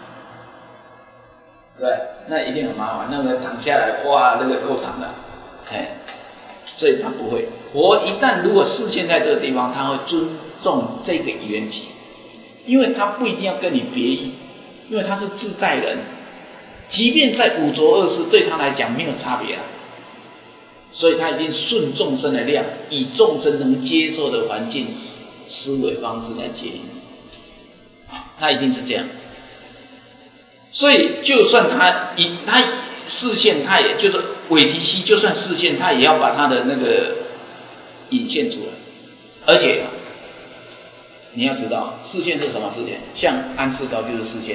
对，那一定很麻烦。那个躺下来，哇，那个够长的，所以他不会。佛一旦如果视线在这个地方，他会尊重这个缘起，因为他不一定要跟你别意，因为他是自在人，即便在五浊恶世，对他来讲没有差别啊。所以他一定顺众生的量，以众生能接受的环境、思维方式来接引，他一定是这样。所以，就算他视线，他也就是韦提希，就算视线，他也要把他的那个引现出来。而且，你要知道，视线是什么视线？像安世高就是视线。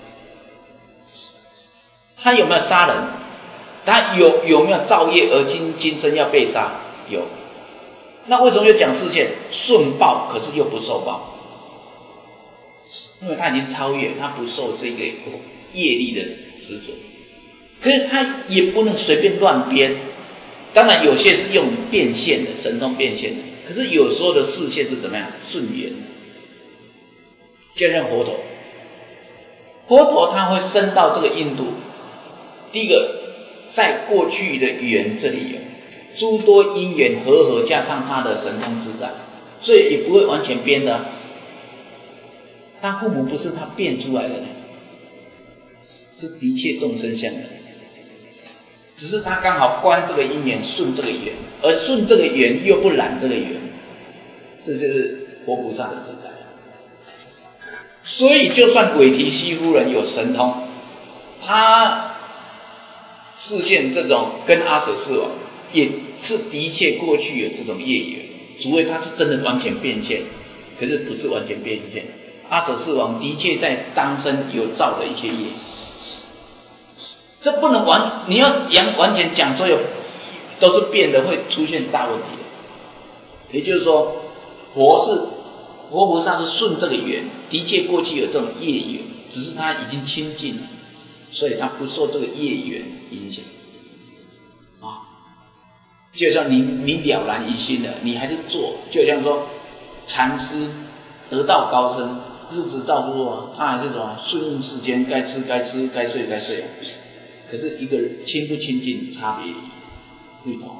他有没有杀人？他有没有造业而今生要被杀？有。那为什么又讲视线？顺报，可是又不受报，因为他已经超越，他不受这个业力的执着，可是他也不能随便乱编。当然有些是用变现的，神通变现的，可是有时候的视线是怎么样？顺缘，就像佛陀，佛陀他会升到这个印度，第一个在过去的缘这里有诸多因缘和合，加上他的神通自在，所以也不会完全编的。他父母不是他变出来的呢，是的确众生相的，只是他刚好观这个因缘，顺这个缘，而顺这个缘又不染这个缘，这就是佛菩萨的自在。所以就算韦提希夫人有神通，他视线这种跟阿舍世王也是的确过去有这种业缘，除非他是真的完全变现，可是不是完全变现。阿舍世王的确在当生有造的一些业，这不能你要完全讲说有都是变的，会出现大问题的。也就是说，佛菩萨是顺这个缘，的确过去有这种业缘，只是他已经清净了，所以他不受这个业缘影响啊。就像你了然于心了，你还是做，就像说禅师得道高僧，日子照过，他还是什么顺应世间，该吃该吃，该睡该睡。可是一个人清不清净差别不同，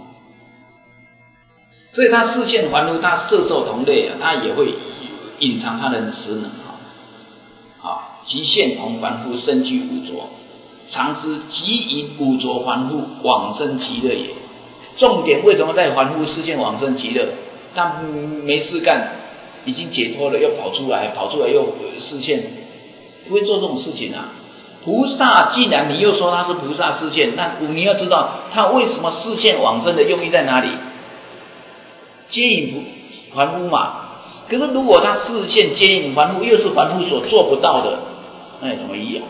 所以他视线还如他色受同类啊，他也会隐藏他的实能即现同凡夫身居五浊，常知即以五浊凡夫往生极乐也。重点为什么在凡夫视线往生极乐？他没事干，已经解脱了，又跑出来又视线，不会做这种事情啊。菩萨既然你又说他是菩萨视线，那你要知道他为什么视线往生的用意在哪里？接引凡夫嘛。可是如果他视线接引凡夫，又是凡夫所做不到的，那有什么意义啊？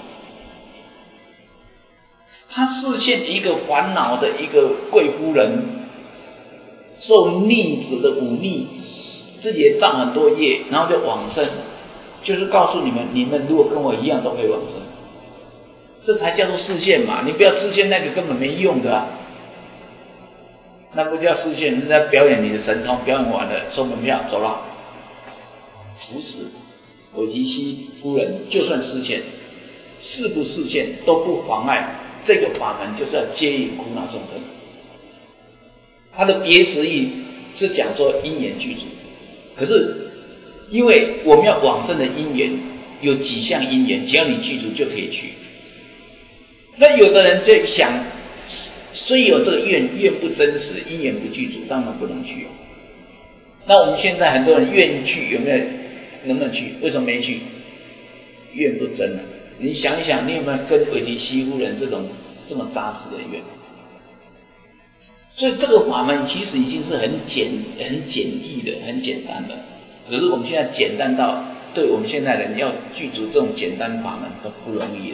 他视线一个烦恼的一个贵夫人，受逆子的忤逆，自己也造很多业，然后就往生，就是告诉你们如果跟我一样都可以往生，这才叫做视线嘛。你不要视线那个根本没用的那不叫视线，是在表演你的神通，表演完了收门票走了。不是，韦提希夫人就算视线，是不视线都不妨碍这个法门，就是要接引苦恼众生。他的别词义是讲说因缘具足，可是因为我们要往生的因缘有几项因缘，只要你具足就可以去。那有的人就想，虽有这个愿不真实，因缘不具足，当然不能去那我们现在很多人愿意去，有没有？能不能去？为什么没去？愿不真啊！你想一想，你有没有跟韦提西夫人这种这么扎实的愿？所以这个法门其实已经是很简易的、很简单的。可是我们现在简单到，对我们现在人要具足这种简单法门都不容易的，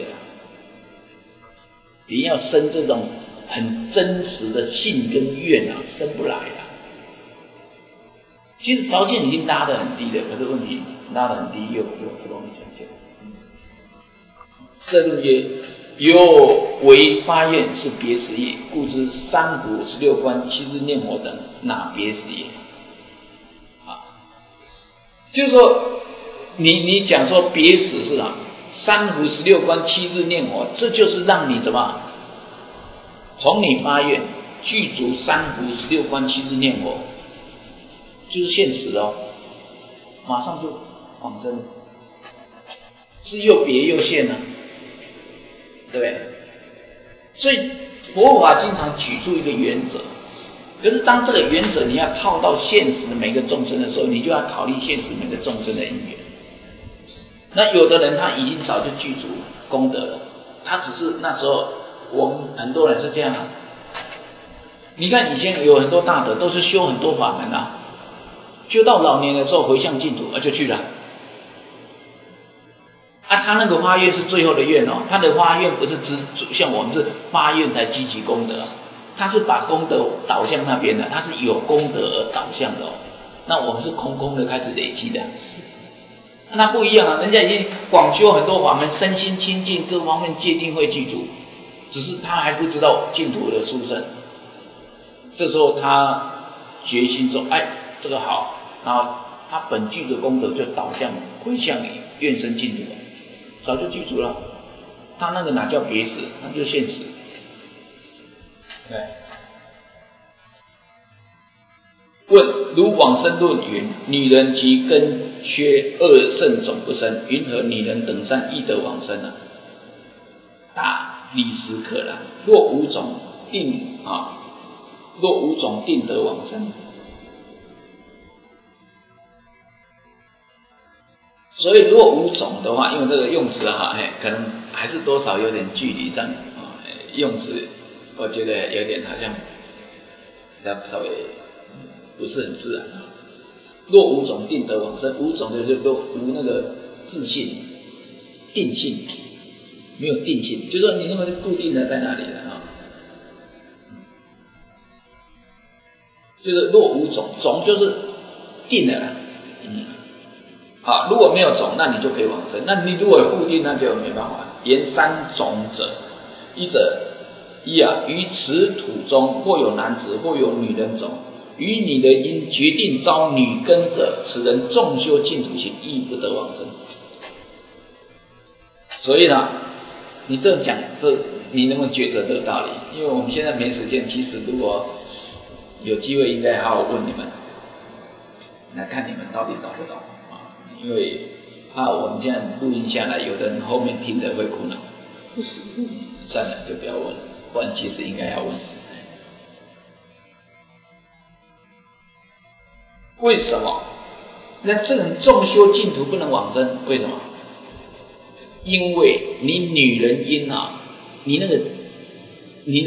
你要生这种很真实的信跟愿啊，生不来啊。其实条件已经拉得很低的，可是问题拉得很低又不容易成就。这论曰：有为发愿是别时业，故知三福16观7日念佛等哪别时业？就是说，你讲说别时是啊，三福16观7日念佛，这就是让你怎么从你发愿具足三福16观7日念佛，就是现实哦，马上就往生了，是又别又现啊，对不对？所以佛法经常举出一个原则，可是当这个原则你要套到现实的每个众生的时候，你就要考虑现实每个众生的因缘。那有的人他已经早就具足功德了，他只是那时候我们很多人是这样啊。你看以前有很多大德都是修很多法门啊，修到老年的时候回向净土就去了。他那个发愿是最后的愿哦，他的发愿不是像我们是发愿才积极功德，他是把功德导向那边的，他是有功德而导向的哦。那我们是空空的开始累积的，那不一样啊，人家已经广修很多法门，身心清净，各方面戒定慧具足，只是他还不知道净土的殊胜。这时候他决心说，哎，这个好，然后他本具的功德就导向回向你愿生净土，早就具足了。他那个哪叫别时，那就是现实。对。问：如往生论云，女人及根缺恶圣种不生，云何女人等善亦得往生呢？答：理实可然。若无种定得往生。所以若无种的话，因为这个用词可能还是多少有点距离上用词我觉得有点好像稍微不是很自然。若无种定得往生，无种就是都无那个自信、定性，没有定性，就是说你认为固定的在哪里了啊？就是若无种，种就是定了啦。好，如果没有种，那你就可以往生。那你如果固定，那就没办法。言三种者，一于此土中或有男子或有女人种，与你的因决定招女根者，此人众修净土行，亦不得往生。所以呢，你这讲你能不能觉得这个道理？因为我们现在没时间，其实如果有机会，应该好好问你们，来看你们到底懂不懂啊？因为怕我们现在录音下来，有的人后面听着会苦恼。算了，就不要问了，不然其实应该要问。为什么？那这种众修净土不能往生？为什么？因为你女人因你的女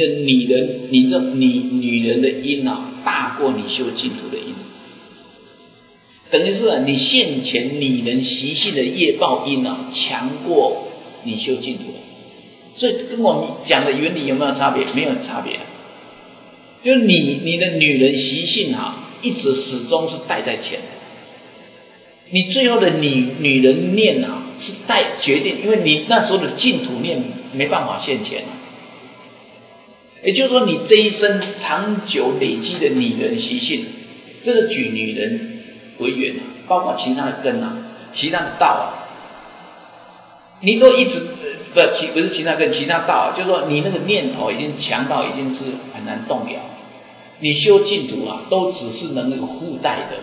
人的因大过你修净土的因，等于是你现前女人习性的业报因强过你修净土的。所以跟我们讲的原理有没有差别？没有差别。就是你的女人习性一直始终是带在前，你最后的女人念是带决定，因为你那时候的净土念没办法现前也就是说，你这一生长久累积的女人习性，这个举女人为缘包括其他的根其他的道你都一直不是其他根，其他道就是说你那个念头已经强到已经是很难动摇。你修净土都只是能够附带的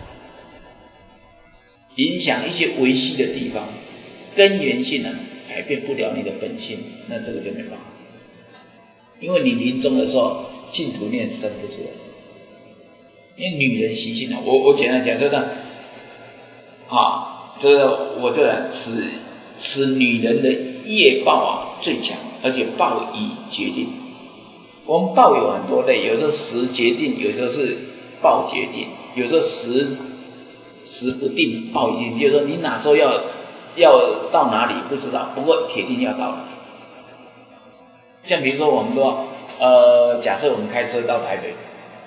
影响一些维系的地方，根源性改变不了你的本性，那这个就没办法。因为你临终的时候净土念生不出来， 因为女人习性啊，我简单讲就是就是我就使女人的业报最强，而且报以决定。我们报有很多类，有时候时决定，有时候是报决定，有时候时不定报已定，就是说你哪时候要到哪里不知道，不过铁定要到了。像比如说我们说假设我们开车到台北，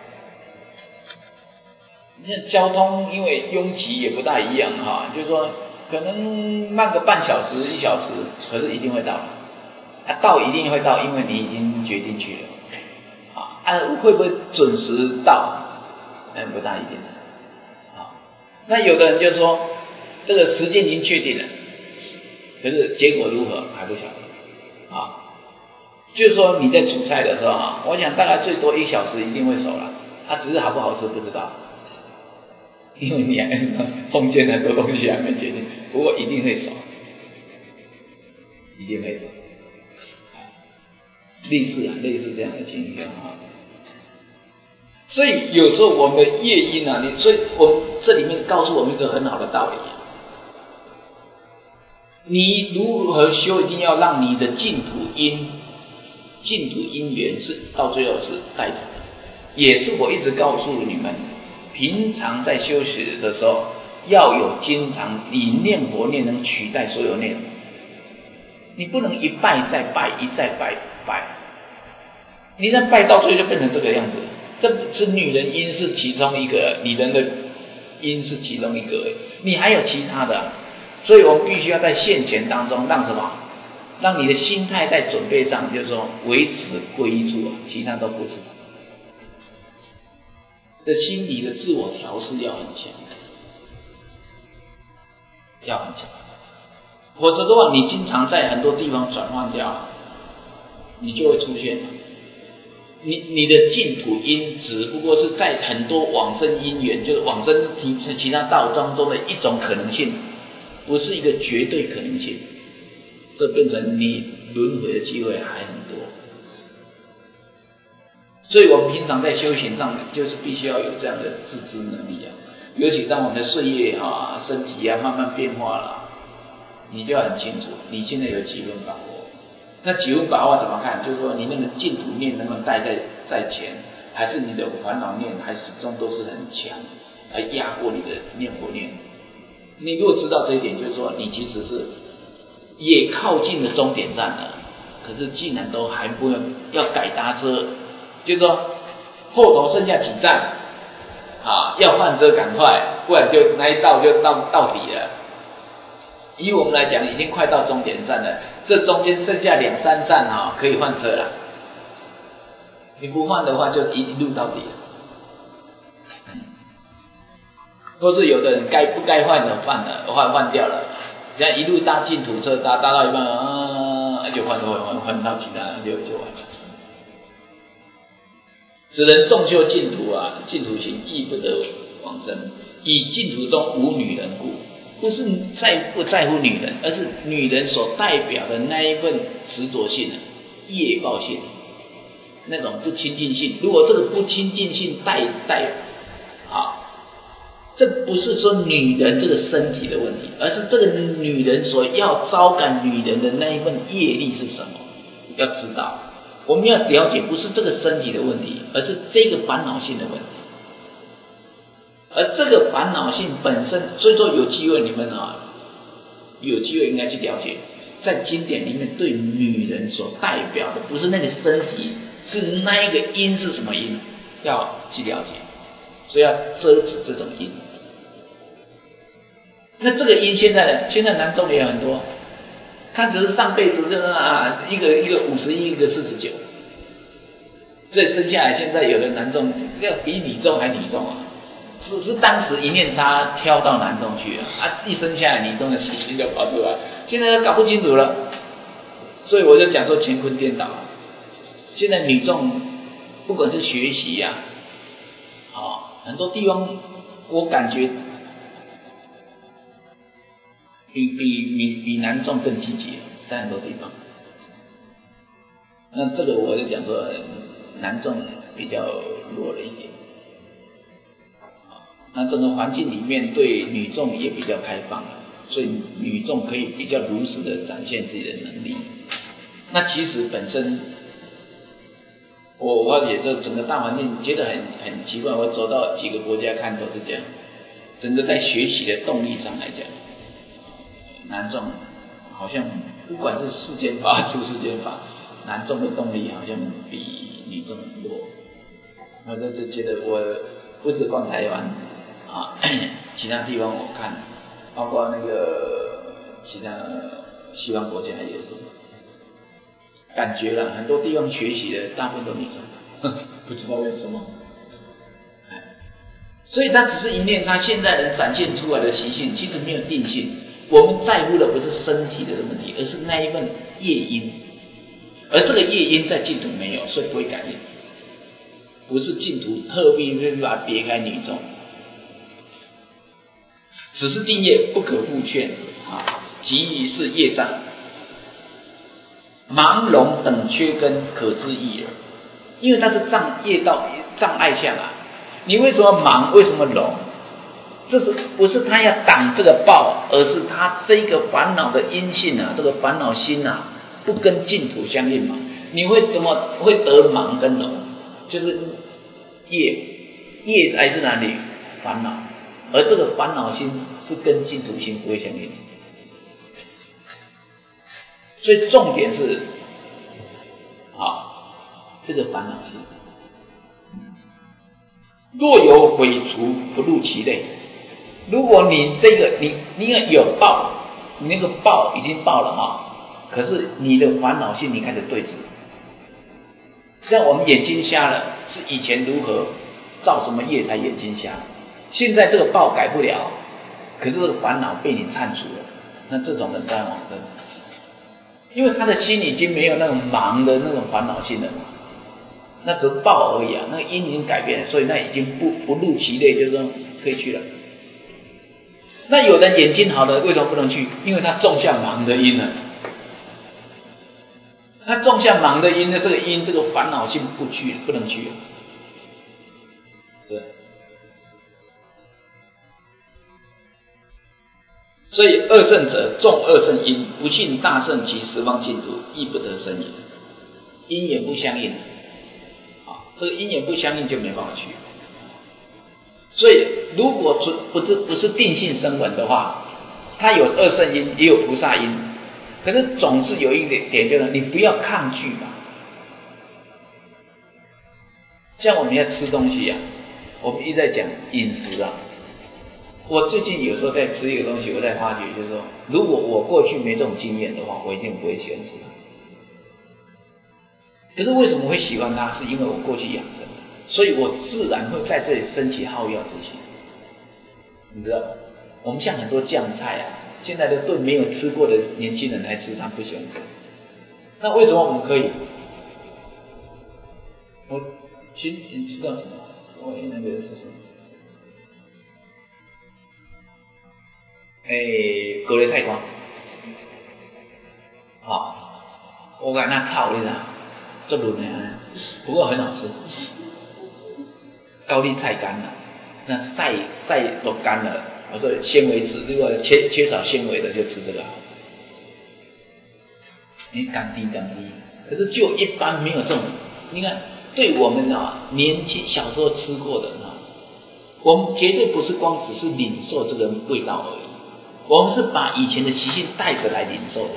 那交通因为拥挤也不大一样就是说可能慢个半小时1小时，可是一定会到，到一定会到，因为你已经决定去了会不会准时到？不大一定那有的人就说这个时间已经确定了，可是结果如何还不晓得就是说你在煮菜的时候我想大概最多1小时一定会熟了，只是好不好吃不知道，因为你中间很多东西还没决定，不过一定会熟，一定会熟，类似这样的情形所以有时候我们的业因所以我们这里面告诉我们一个很好的道理，你如何修，一定要让你的净土因缘是到最后是带头的，也是我一直告诉你们，平常在修学的时候要有经常以念佛念能取代所有内容，你不能一拜再拜，一再拜，你再拜到最后就变成这个样子。这是女人因是其中一个，你人的因是其中一个，你还有其他的所以我们必须要在现前当中让什么？让你的心态在准备上，就是说维持归依处其他都不是。这心理的自我调试要很强，否则的话，你经常在很多地方转换掉，你就会出现你的净土因只不过是在很多往生因缘，就是往生其他道当中的一种可能性，不是一个绝对可能性，这变成你轮回的机会还很多。所以我们平常在修行上就是必须要有这样的自知能力尤其当我们的岁月身体慢慢变化了，你就要很清楚你现在有几分把握。那几分把握怎么看？就是说你那个净土念能不能带在前，还是你的烦恼念还始终都是很强，来压过你的念佛念。你如果知道这一点，就是说你其实是也靠近了终点站了，可是竟然都还不要改搭车，就是说后头剩下几站要换车赶快，不然就那一道就到底了。以我们来讲，已经快到终点站了，这中间剩下2-3站可以换车了。你不换的话，就一路到底了。或是有的人不该换的换掉了，这样一路搭净土车搭到一半，就换到其他就完了。只能重修净土净土行亦不得往生，以净土中无女人故。不是不在乎女人，而是女人所代表的那一份执着性业报性，那种不清净性。如果这个不清净性这不是说女人这个身体的问题，而是这个女人所要招感女人的那一份业力是什么？要知道，我们要了解，不是这个身体的问题，而是这个烦恼性的问题。而这个烦恼性本身，所以说有机会你们有机会应该去了解，在经典里面对女人所代表的不是那个身体，是那一个因是什么因，要去了解，所以要遮止这种因。那这个因现在男众也很多，他只是上辈子就是一个51，一个49，所以生下来现在有的男众要比女众还女众只是当时一念差挑到男众去了一生下来女众的习性就跑出来，现在搞不清楚了，所以我就讲说乾坤颠倒。现在女众不管是学习很多地方我感觉比男众更积极，在很多地方。那这个我就讲说男众比较弱了一点。 那整个环境里面对女众也比较开放，所以女众可以比较如实的展现自己的能力。那其实本身我也就整个大环境觉得很奇怪，我走到几个国家看都是这样，整个在学习的动力上来讲，男众好像不管是世间法、出世间法，男众的动力好像比女众弱。我就是觉得我不止逛台湾啊，其他地方我看，包括那个其他西方国家也是，感觉了很多地方学习的大部分都女生，不知道为什么。所以它只是一面它现在能展现出来的习性，其实没有定性。我们在乎的不是身体的问题，而是那一份业因，而这个业因在净土没有，所以不会感应。不是净土特别把它别开女众，只是定业不可复劝啊，即于是业障，盲聋等缺根可知义耳，因为它是业道障碍相啊。你为什么盲？为什么聋？这是不是他要挡这个报，而是他这个烦恼的因性啊，这个烦恼心啊，不跟净土相应嘛？你会怎么会得盲跟聋？就是业来自哪里？烦恼，而这个烦恼心是跟净土心不会相应。所以重点是，这个烦恼心，若有毁除，不入其类。如果你这个你有报，你那个报已经报了可是你的烦恼心你开始对峙。像我们眼睛瞎了，是以前如何造什么业才眼睛瞎，现在这个报改不了，可是这个烦恼被你铲除了，那这种人当然往生，因为他的心已经没有那种盲的那种烦恼性了嘛，那只是报而已啊，那个因已经改变了，所以那已经不入其类，就是说可以去了。那有人眼睛好了，为什么不能去？因为他种下盲的因了。他种下盲的因的这个因，这个烦恼性不能去。对。所以二圣者种二圣因，不信大圣及十方净土，亦不得生也。因缘不相应，这个因缘不相应就没办法去。所以如果不是定性声闻的话，它有二圣因，也有菩萨因，可是总是有一点就是你不要抗拒嘛。像我们要吃东西我们一直在讲饮食我最近有时候在吃一个东西，我在发觉就是说，如果我过去没这种经验的话，我一定不会喜欢吃它。可是为什么会喜欢它？是因为我过去养生，所以我自然会在这里升起好药之心。你知道，我们像很多酱菜现在都对没有吃过的年轻人来吃，他不喜欢吃。那为什么我们可以？你知道什么？那个是什么？格雷菜瓜，我感那炒的这卤的不过很好吃。高丽菜干了，那晒都干了，我说纤维质，如果缺少纤维的就吃这个。干低，可是就一般没有这种，你看对我们年轻小时候吃过的我们绝对不是光只是领受这个味道而已，我们是把以前的习性带着来领受的，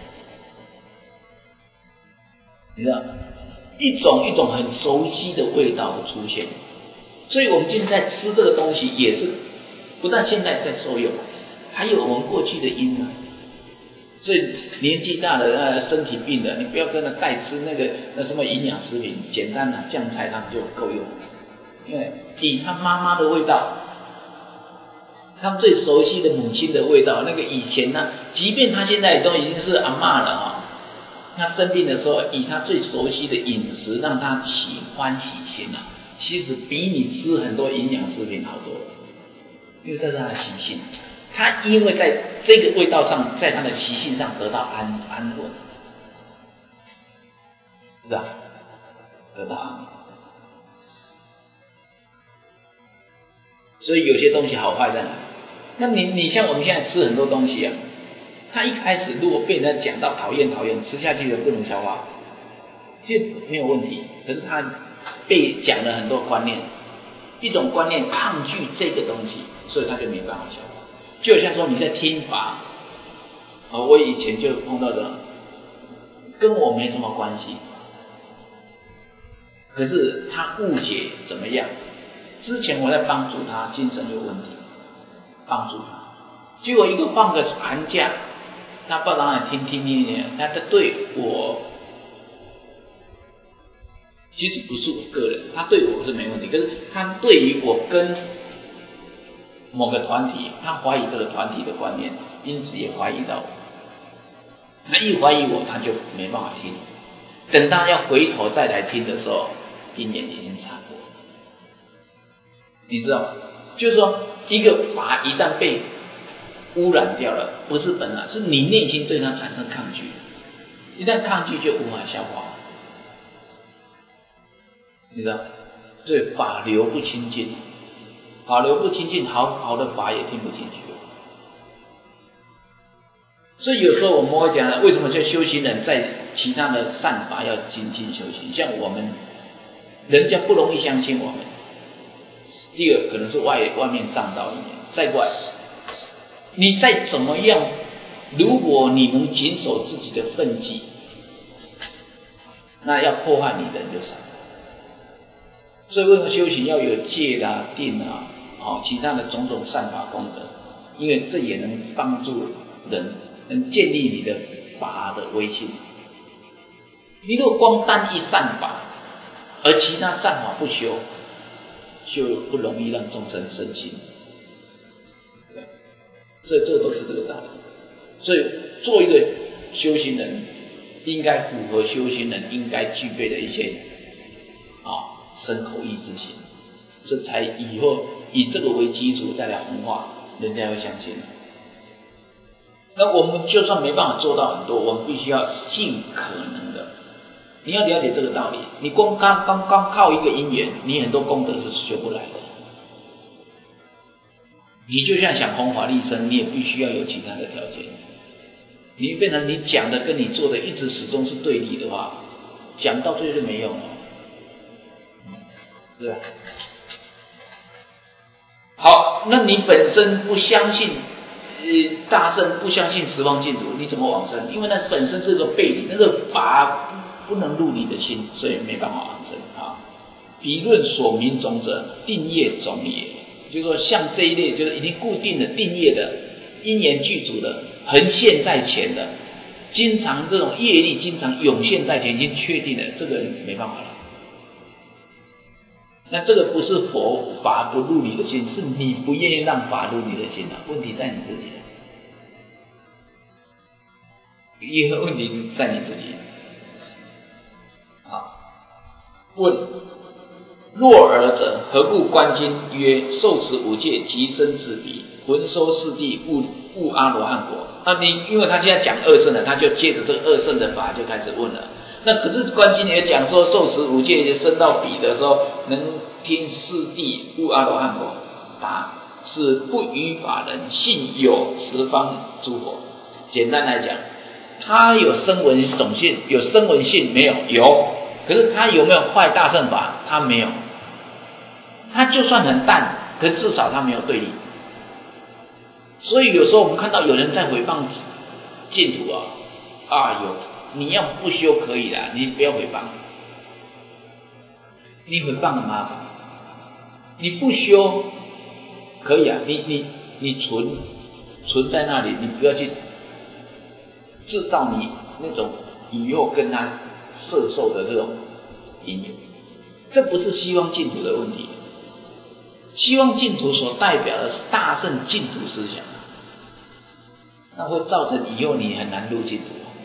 你知道，一种很熟悉的味道的出现，所以我们现在吃这个东西也是不但现在在受用，还有我们过去的因所以年纪大的身体病的，你不要跟他代吃那什么营养食品，简单酱菜他们就够用，因为以他妈妈的味道，他们最熟悉的母亲的味道，那个以前即便他现在都已经是阿嬷了他生病的时候，以他最熟悉的饮食让他起欢喜心其实比你吃很多营养食品好多了，因为这是他的习性。他因为在这个味道上，在他的习性上得到安稳，是吧？得到安稳。 所以有些东西好坏在哪？那你像我们现在吃很多东西啊，它一开始如果被人家讲到讨厌，吃下去的不能消化，其实没有问题。可是它被讲了很多观念，一种观念抗拒这个东西，所以它就没办法消化。就好像说你在听法，我以前就碰到的，跟我没什么关系，可是他误解怎么样？之前我在帮助他精神有问题，帮助他，结果一个放个寒假，他报导来听，他对我，其实不是我个人，他对我是没问题，可是他对于我跟某个团体，他怀疑这个团体的观念，因此也怀疑到我。他一怀疑我，他就没办法听。等他要回头再来听的时候，因缘已经差过。你知道吗？就是说，一个法一旦被污染掉了，不是本来，是你内心对它产生抗拒。一旦抗拒，就无法消化。你知道，所以法流不清净，法流不清净，好的法也听不进去。所以有时候我们会讲，为什么叫修行人在其他的善法要精进修行？像我们，人家不容易相信我们。第二可能是外面上道一点，再过来，你再怎么样，如果你能谨守自己的分际，那要破坏你的人就少。所以为什么修行要有戒啦、定啊，其他的种种善法功德？因为这也能帮助人，能建立你的法的威信。你如果光单一善法，而其他善法不修，就不容易让众生生心。所以这都是这个道理。所以做一个修行人，应该符合修行人应该具备的一些身口意之心，这才以后以这个为基础再来弘化，人家会相信。那我们就算没办法做到很多，我们必须要尽可能的。你要了解这个道理，你光靠一个因缘，你很多功德是修不来的。你就像想弘法利生，你也必须要有其他的条件。你变成你讲的跟你做的一直始终是对立的话，讲到最后就没用了，是吧？好，那你本身不相信大圣，不相信十方净土，你怎么往生？因为那本身是个背离，那个法不能入你的心，所以没办法往生啊。彼论所明种者，定业种也。就是说，像这一类就是已经固定的定业的因缘具足的，横现在前的，经常这种业力经常涌现在前，已经确定的，这个人没办法了。那这个不是佛法不入你的心，是你不愿意让法入你的心啊。问题在你自己，一个问题在你自己。问：若尔者，何故观经曰受持五戒，即生自彼，闻收四谛，悟阿罗汉果？因为他现在讲二圣了，他就借着这个二圣的法就开始问了。那可是观经也讲说，受持五戒升到彼的时候，能听四谛，悟阿罗汉果。答：是不于法人，信有十方诸佛。简单来讲，他有声闻种性，有声闻性没有？有。可是他有没有坏大乘法？他没有。他就算很淡，可是至少他没有对立。所以有时候我们看到有人在诽谤净土你要不修可以啦，你不要诽谤。你诽谤很麻烦，你不修可以啊，你存在那里，你不要去制造你那种以后跟他摄受的这种因缘，这不是希望净土的问题。希望净土所代表的是大乘净土思想，那会造成以后你很难入净土。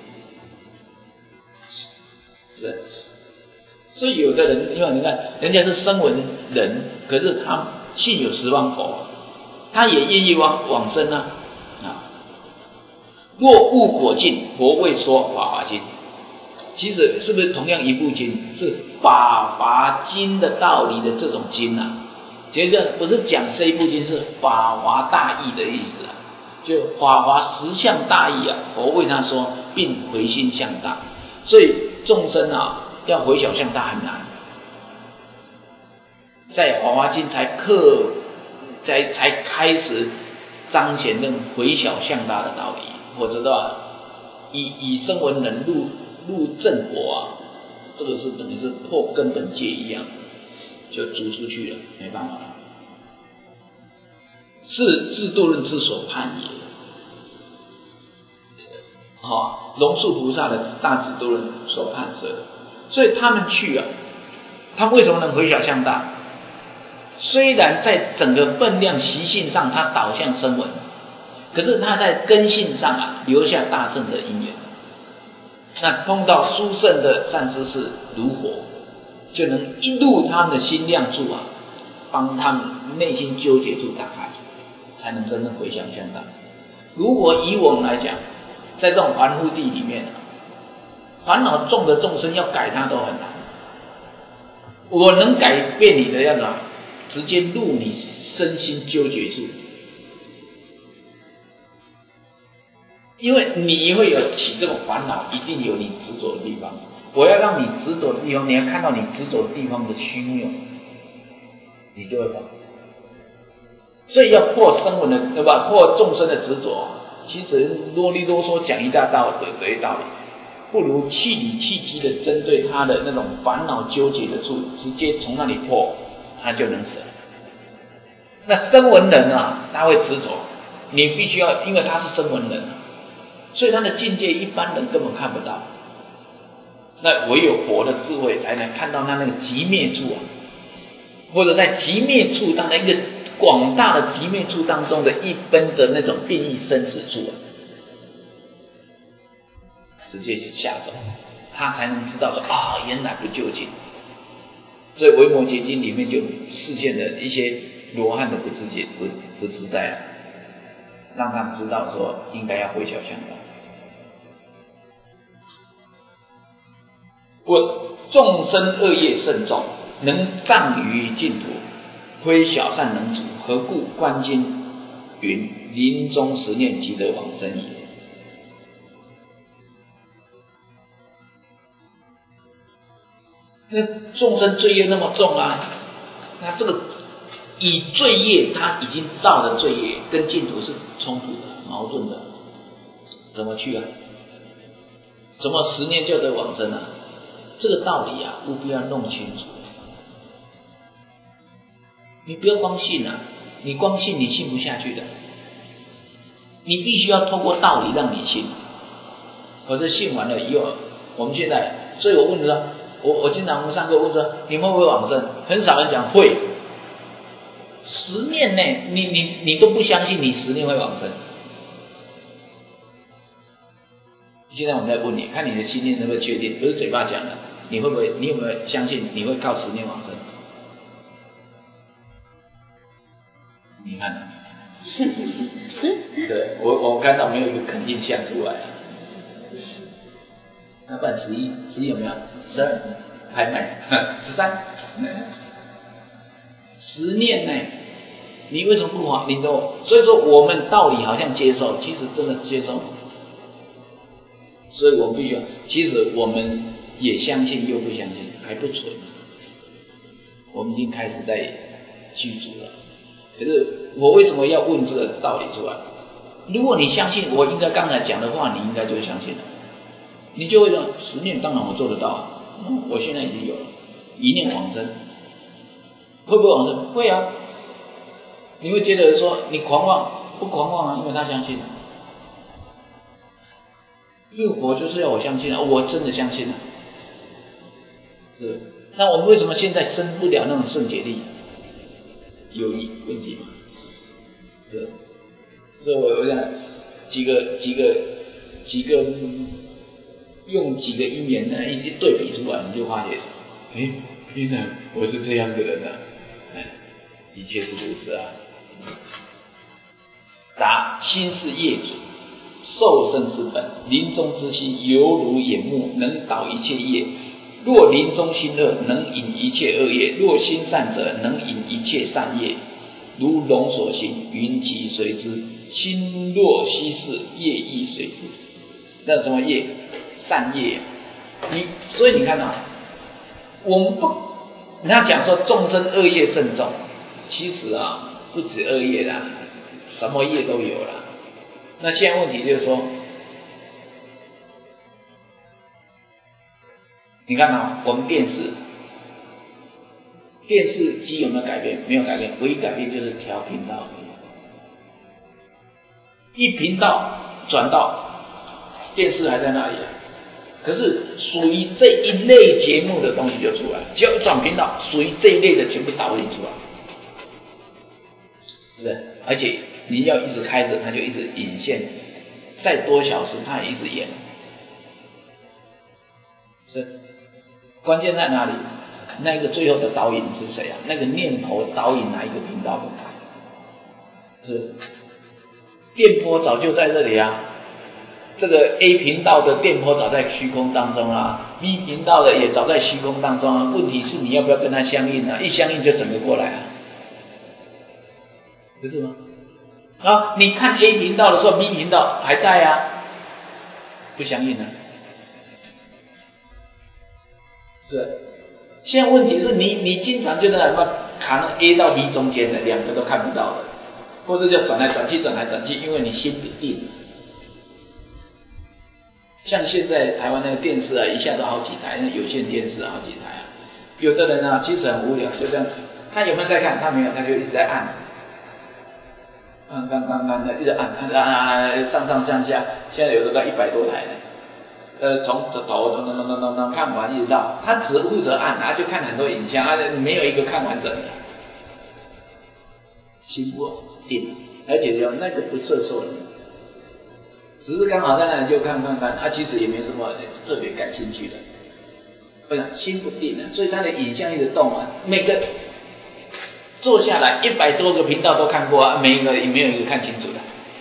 是，所以有的人，因为你看人家是声闻人，可是他信有十方佛，他也愿意往生啊。若悟果尽，佛未说法华经。其实是不是同样一部经？是法华经的道理的这种经啊。 这个不是讲这一部经，是法华大义的意思啊，就法华实相大义啊，佛为他说，并回心向大，所以众生啊要回小向大很难，在法华经才开始彰显那种回小向大的道理，否则的话，以声闻人入正果啊，这个是等于是破根本戒一样，就逐出去了，没办法了。是智度论之所盼也。龙树菩萨的大智度论所盼摄，所以他们去啊，他为什么能回小向大？虽然在整个分量习性上他导向声闻，可是他在根性上啊留下大乘的因缘。那碰到殊胜的善知识如火，就能一入他们的心量处啊，帮他们内心纠结处打开，才能真正回小向大。如果以我们来讲，在这种凡夫地里面，烦恼重的众生要改他都很难。我能改变你的要怎么？直接入你身心纠结处，因为你会有起这种烦恼，一定有你执着的地方。我要让你执着的地方，你要看到你执着的地方的虚谬，你就会懂。所以要破声闻的，对吧？破众生的执着，其实啰里啰嗦讲一大道的这些道理，不如气理气机的针对他的那种烦恼纠结的处，直接从那里破，他就能舍。那声闻人啊，他会执着，你必须要，因为他是声闻人，所以他的境界一般人根本看不到。那唯有佛的智慧才能看到他那个寂灭处啊，或者在寂灭处当中一个广大的寂灭处当中的一分的那种变异生死处啊，直接下手，他才能知道说啊，原来不究竟。所以《维摩诘经》里面就示现了一些罗汉的不自在啊，让他们知道说应该要回小向大。问：众生恶业甚重，能障于净土，非小善能除，何故观经云临终10念即得往生也？那众生罪业那么重啊，那这个以罪业他已经造的罪业跟净土是冲突的、矛盾的，怎么去啊？怎么10念就得往生啊？这个道理啊，务必要弄清楚。你不要光信啊，你光信你信不下去的，你必须要透过道理让你信。可是信完了以后，我们现在，所以我问你说，我经常上课问说，你会不会往生？很少人讲会。10念内，你都不相信你10念会往生。现在我们在问你，看你的心念能不能确定，不是嘴巴讲的，你有没有相信你会靠10念往生？你看，对我看到没有一个肯定项出来啊。那办11有没有？12还没13。10念内，你为什么不你都？所以说我们道理好像接受，其实真的接受。所以我们必须要，其实我们也相信又不相信，还不纯。我们已经开始在具足了。可是我为什么要问这个道理出来？如果你相信我应该刚才讲的话，你应该就相信了，你就会说10念当然我做得到啊，我现在已经有了1念往生，会不会往生？会啊。你会觉得说你狂妄？不狂妄啊，因为他相信。因为我就是要我相信啊，我真的相信啊。是，那我们为什么现在生不了那种圣解力？有问题吗？是，所以我想几个用几个因缘呢，一直对比出来，你就发现，原来我是这样的人啊，的确是如此啊。答：心是业主，受生之本，临终之心犹如眼目，能导一切业， 若临终心恶，能引一切恶业；若心善者，能引一切善业。如龙所行，云其随之。心若稀释，业亦随之。那什么业？善业。所以你看啊，我们不，你要讲说众生恶业甚重，其实啊，不止恶业啦，什么业都有啦。那现在问题就是说，你看啊，我们电视机有没有改变？没有改变，唯一改变就是调频道。一频道转到电视还在那里啊，可是属于这一类节目的东西就出来，只要转频道，属于这一类的全部导引出来，是不是？而且你要一直开着，它就一直引线，再多小时它也一直演。是，关键在哪里？那个最后的导引是谁啊？那个念头导引哪一个频道的？是，电波早就在这里啊。这个 A 频道的电波早在虚空当中啊 ，B 频道的也早在虚空当中啊。问题是你要不要跟它相应啊？一相应就整个过来啊，不是吗？啊，你看 A 频道的时候 ，B 频道还在啊，不相应啊。是，现在问题是你经常就在什么卡那 A 到 B 中间的，两个都看不到的，或者就转来转去，因为你心不定。像现在台湾那个电视啊，一下都好几台，那有线电视好几台啊。有的人啊，其实很无聊，就这样，他有没有在看？他没有，他就一直在按，一直按，上下，现在有的到100多台呢。从头看完一直到，他只负责按，他就看很多影像，没有一个看完整的。心不定，而且有那个不摄受的。只是刚好在那里就看，其实也没什么特别感兴趣的，不然心不定所以他的影像一直动啊，每个坐下来100多个频道都看过啊，每一个也没有一个看清楚的，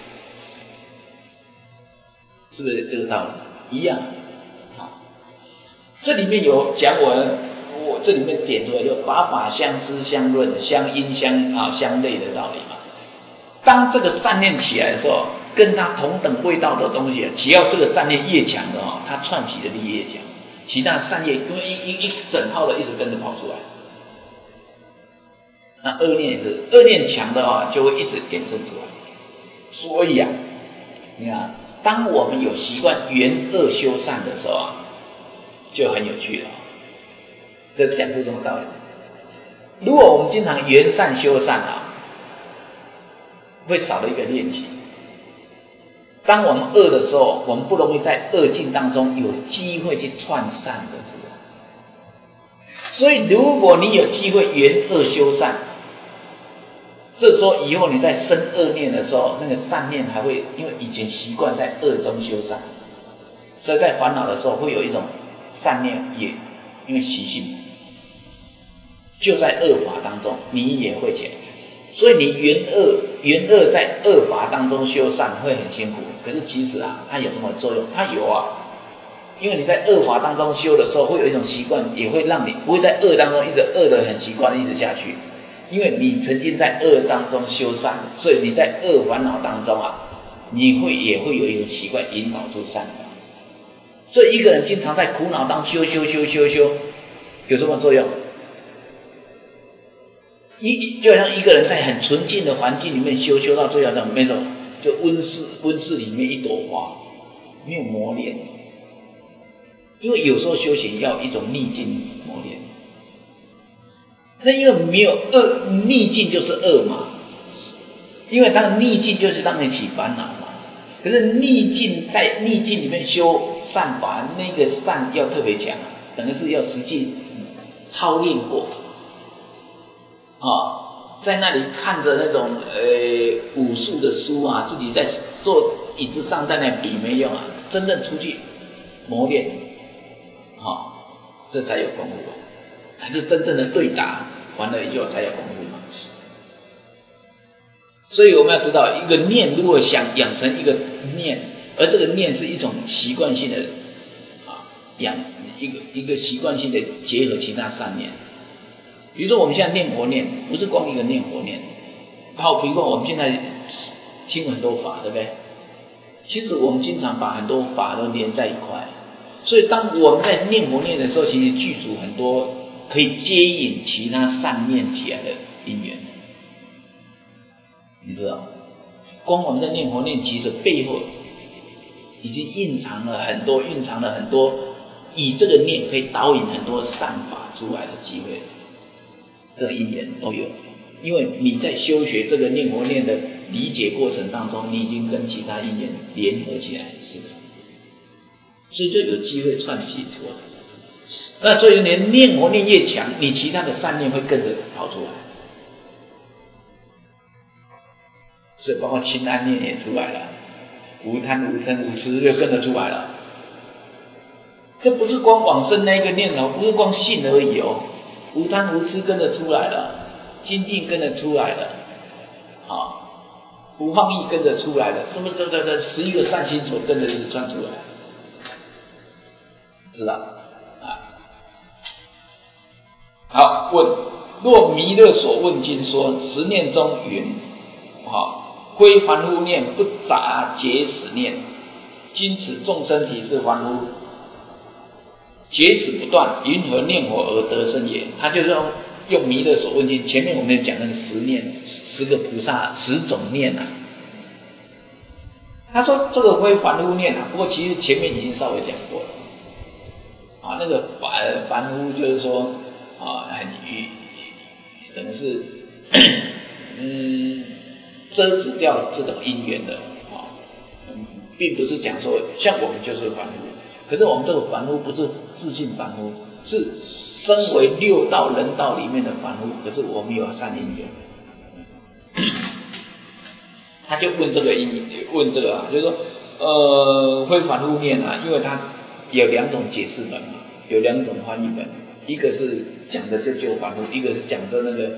是不是这个道理？一样。好，这里面有讲我这里面点出来，就法法相知相论，相因相类的道理嘛。当这个善念起来的时候，跟它同等味道的东西，只要这个善念越强的它串起的力越强，其他善业因为一整套的一直跟着跑出来。那恶念也是，恶念强的话就会一直衍生出来。所以啊，你看，当我们有习惯缘恶修善的时候啊，就很有趣了。这讲出什么道理？如果我们经常缘善修善啊，会少了一个练习。当我们恶的时候，我们不容易在恶境当中有机会去串善的时候。所以如果你有机会缘恶修善，这时候以后你在生恶念的时候，那个善念还会，因为以前习惯在恶中修善，所以在烦恼的时候会有一种善念也因为习性就在恶法当中你也会起来。所以你缘恶在恶法当中修善会很辛苦，可是其实啊，它有什么作用？它有啊，因为你在恶法当中修的时候，会有一种习惯，也会让你不会在恶当中一直恶得很习惯一直下去，因为你曾经在恶当中修善，所以你在恶烦恼当中啊，也会有一种习惯引导出善法。所以一个人经常在苦恼当中修，有什么作用？就好像一个人在很纯净的环境里面修到最后的没什么，就温室里面一朵花，没有磨练。因为有时候修行要一种逆境磨练，那因为没有恶，逆境就是恶嘛。因为当逆境就是让你起烦恼嘛。可是逆境在逆境里面修善法，那个善要特别强，等于是要实际操练过。在那里看着那种武术的书啊，自己在坐椅子上在那比没用啊，真正出去磨练，这才有功夫还是真正的对打完了以后才有功夫嘛。所以我们要知道，一个念如果想养成一个念，而这个念是一种习惯性的一一个习惯性的结合其他善念。比如说我们现在念佛念，不是光一个念佛念，好，比如说我们现在听很多法，对不对？其实我们经常把很多法都连在一块，所以当我们在念佛念的时候，其实具足很多可以接引其他善念起来的因缘，你知道？光我们在念佛念，其实背后已经蕴藏了很多以这个念可以导引很多善法出来的机会，这个因缘都有。因为你在修学这个念佛念的理解过程当中，你已经跟其他因缘联合起来，是的，所以就有机会串起出来。那所以你念佛念越强，你其他的善念会跟着跑出来，所以包括清安念也出来了，无贪无嗔无痴就跟着出来了。这不是光往生那个念头，不是光信而已哦，无贪无痴跟着出来了。精进跟着出来了，不放逸跟着出来了，什么这11个善心所跟着一直窜出来，知道？好，问：若弥勒所问经说，十念中云，非凡夫念，不杂结使念，今此众生体是凡夫，结使不断，云何念佛而得生也？他就是用弥勒所问经，前面我们讲的10念，10个菩萨10种念啊。他说这个非凡夫念啊，不过其实前面已经稍微讲过了啊。那个凡夫就是说很可能是遮止掉这种因缘的并不是讲说像我们就是凡夫，可是我们这个凡夫不是自信凡夫，是身为6道人道里面的凡夫，可是我们有善因缘。他就问这个就是说非凡夫念啊，因为他有2种解释本嘛，有2种翻译本，一个是讲的就凡夫，一个是讲的那个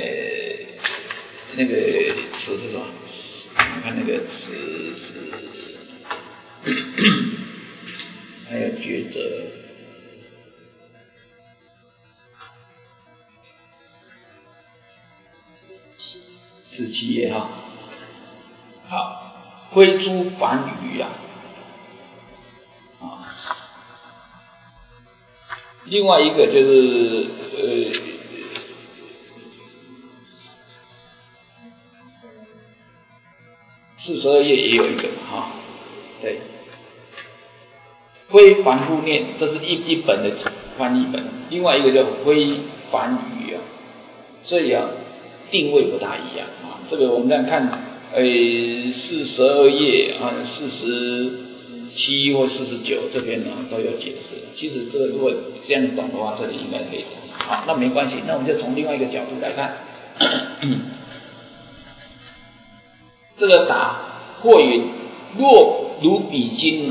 词是什么？你看那个词是还有抉择。17页哈，好，非诸凡语啊，另外一个就是42页也有一个哈，对，非凡夫念，这是一本的翻译本，另外一个叫非凡语啊，所以定位不大一样啊。这个我们再看42页47或49这边呢都有解释。其实这个如果这样懂的话，这里应该可以懂。好，那没关系，那我们就从另外一个角度来看。这个答或云：若如彼经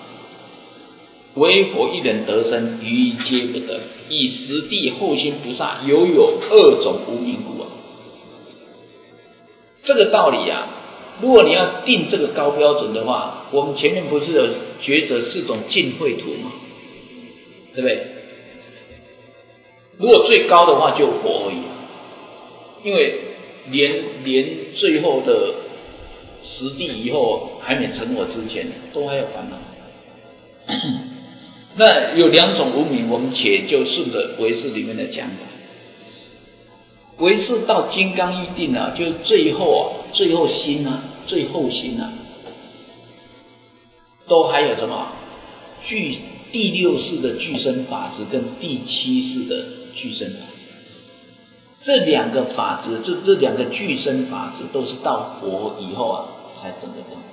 唯佛一人得生，余皆不得。以实地后心菩萨有2种无明故啊。这个道理啊，如果你要定这个高标准的话，我们前面不是有觉得4种净秽土吗？对不对？如果最高的话就佛而已，因为连最后的实地以后还没成我之前，都还有烦恼。那有2种无明，我们且就顺着唯识里面的讲法。唯识到金刚一定啊，就是最后心啊，最后心啊，都还有什么第6世的具身法执跟第7世的具身法执，这2个法执，这2个具身法执都是到佛以后啊才证得到。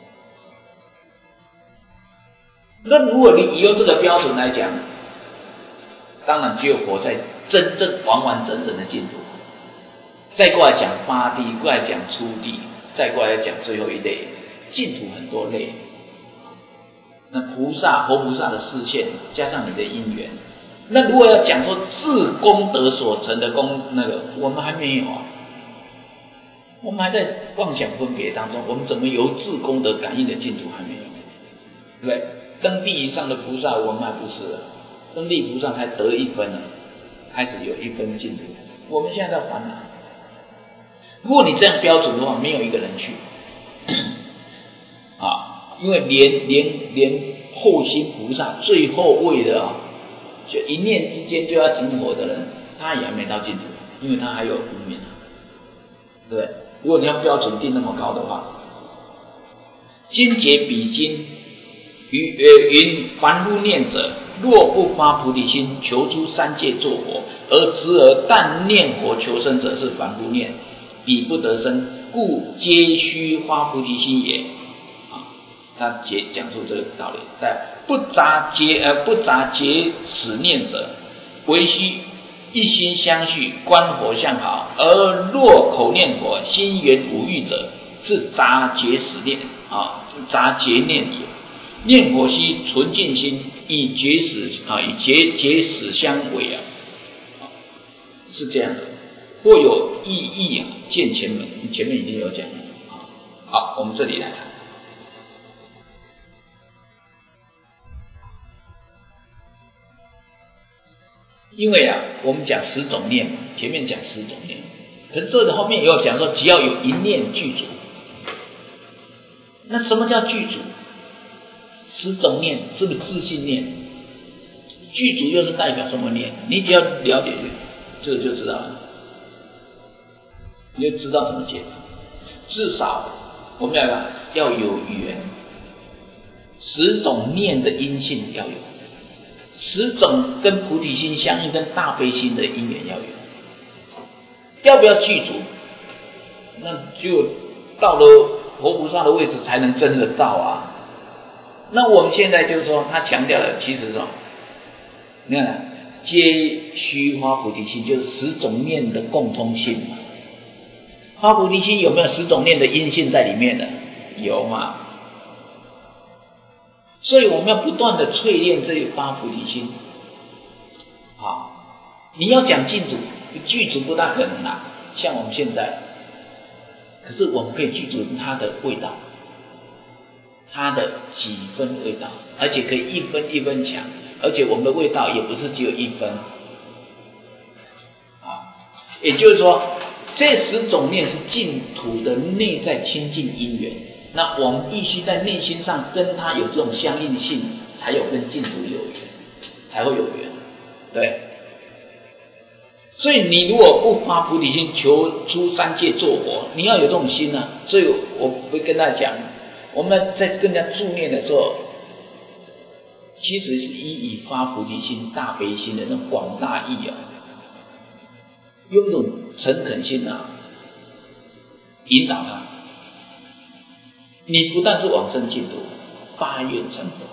那如果你以后这个标准来讲，当然只有佛在真正完整的净土。再过来讲8地，过来讲初地，再过来讲最后一类，净土很多类。那佛菩萨的示现，加上你的因缘，那如果要讲说自功德所成的我们还没有啊，我们还在妄想分别当中，我们怎么由自功德感应的净土还没有？对不对？登地以上的菩萨我们还不是， 登地菩萨才得一分了，开始有一分净土。我们现在在烦恼。如果你这样标准的话，没有一个人去啊，因为连后心菩萨最后位的啊，就一念之间就要成佛的人，他也还没到净土，因为他还有无明，对不对？如果你要标准定那么高的话，今解比经云凡入念者，若不发菩提心，求诸三界作佛，而但念佛求生者，是凡夫念，彼不得生，故皆须发菩提心也。他讲出这个道理，在不杂结此念者，唯须一心相续，观佛相好；而若口念佛，心缘无欲者，是杂结使念杂结念也。念佛须纯净心，以结使相违是这样的。或有异义见前门，前面已经有讲了。好，我们这里来看。因为我们讲10种念，前面讲10种念，可是这个后面也有讲说，只要有一念具足。那什么叫具足？10种念是不是自信念？具足又是代表什么念？你只要了解这个就知道了，你就知道怎么解。至少我们要有缘，10种念的因性要有，10种跟菩提心相应、跟大悲心的因缘要有。要不要具足？那就到了佛菩萨的位置才能真的到啊。那我们现在就是说，他强调的其实是什么？你看，皆须发菩提心，就是10种念的共通性嘛。发菩提心有没有10种念的因性在里面的？有嘛。所以我们要不断的淬炼这一发菩提心。好，你要讲净土，具足不大可能啦。像我们现在，可是我们可以具足它的味道，它的几分味道，而且可以一分一分强，而且我们的味道也不是只有1分。也就是说，这10种念是净土的内在清净因缘，那我们必须在内心上跟它有这种相应性，才有跟净土有缘，才会有缘，对。所以你如果不发菩提心，求出三界作佛，你要有这种心啊。所以我会跟大家讲，我们在跟人家助念的时候，其实是以发菩提心、大悲心的那种广大意用一种诚恳心引导他。你不但是往生净土，发愿成佛，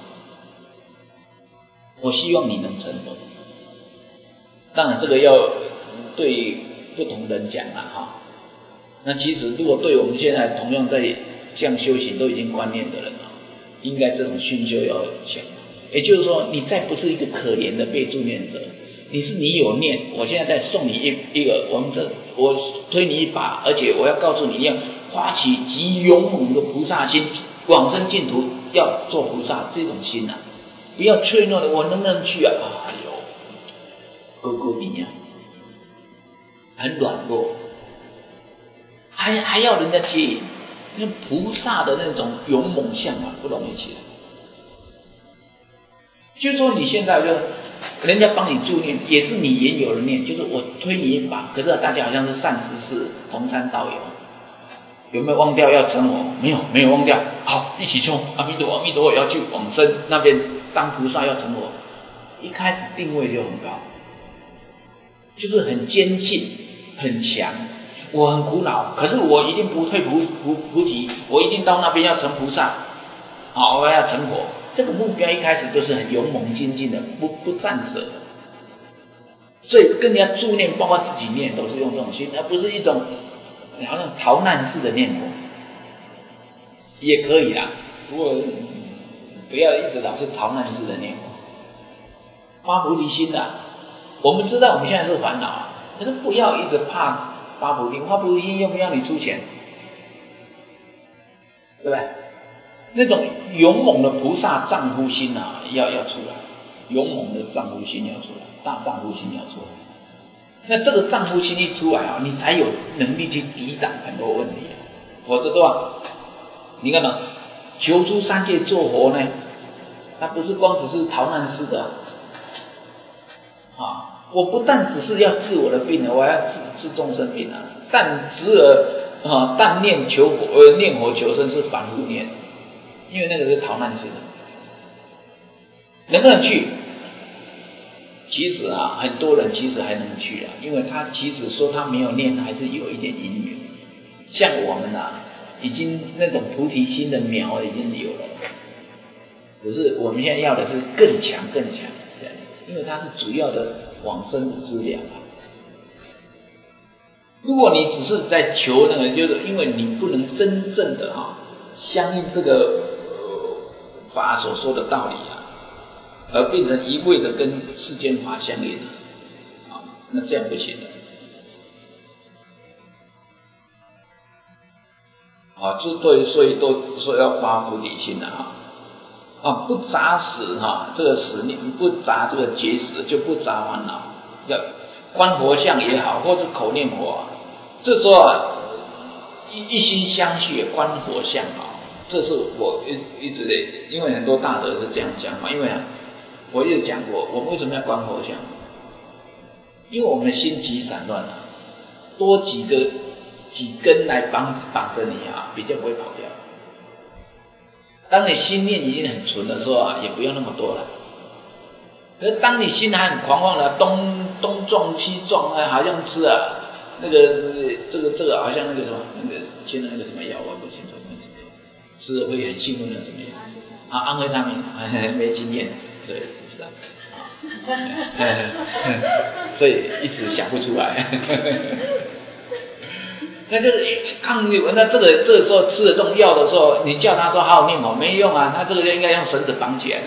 我希望你能成佛。当然这个要对不同人讲那其实如果对我们现在同样在这样修行都已经观念的人应该这种熏修要讲。也就是说，你再不是一个可怜的被助念者，你有念，我现在再送你一个，我推你一把，而且我要告诉你要发起极勇猛的菩萨心，往生净土，要做菩萨这种心不要脆弱的我能不能去哎呦，哥哥你很软弱，还要人家接引，那菩萨的那种勇猛相不容易起来。就是说你现在人家帮你助念，也是你原有的念，就是我推你一把，可是大家好像是善知识同参道友，有没有忘掉要成佛？没有忘掉。好，一起冲！阿弥陀佛，阿弥陀佛，要去往生那边当菩萨要成佛。一开始定位就很高，就是很坚信很强。我很苦恼，可是我一定不退菩提，我一定到那边要成菩萨，我要成佛。这个目标一开始就是很勇猛精进的，不暂舍。所以跟人家助念，包括自己念，都是用这种心，而不是一种好像逃难式的念佛。也可以啦，不过不要一直老是逃难式的念佛。发菩提心我们知道我们现在是烦恼可是不要一直怕发菩提心。发菩提心又不要你出钱，对不对？那种勇猛的菩萨丈夫心要出来。 勇猛的丈夫心要出来，大丈夫心要出来。那这个丈夫心一出来啊，你才有能力去抵挡很多问题啊。否则的话，你看到求诸三界做佛呢，他不是光只是逃难师的啊。我不但只是要治我的病我要治众生病啊。但念求佛，念佛求生是反复念，因为那个是逃难师的。能不能去？其实啊，很多人其实还能去啊，因为他其实说他没有念，还是有一点因缘。像我们啊，已经那种菩提心的苗已经有了，可是我们现在要的是更强，因为它是主要的往生的资粮啊。如果你只是在求那个，就是因为你不能真正的相应这个法所说的道理啊，而变成一味的跟世间法相应啊，那这样不行的。啊，所以都说要发菩提心的不杂死这个死念不杂这个结死，就不杂烦恼，要观佛像也好，或者口念佛这时候一心相续观佛像这是我一直的，因为很多大德是这样讲嘛，因为我也讲过，我们为什么要观佛像？因为我们的心急散乱多几根来绑着你比较不会跑掉。当你心念已经很纯的时候也不要那么多了。可是当你心还很狂妄的东撞西撞好像是那个这个好像那个什么现在那个什么药我不清楚，吃了会很兴奋的什么药安慰他们没经验，对，不知道所以一直想不出来那就是抗拒。那这个时候吃了这种药的时候，你叫他说好好念佛没用他这个应该用绳子绑起来的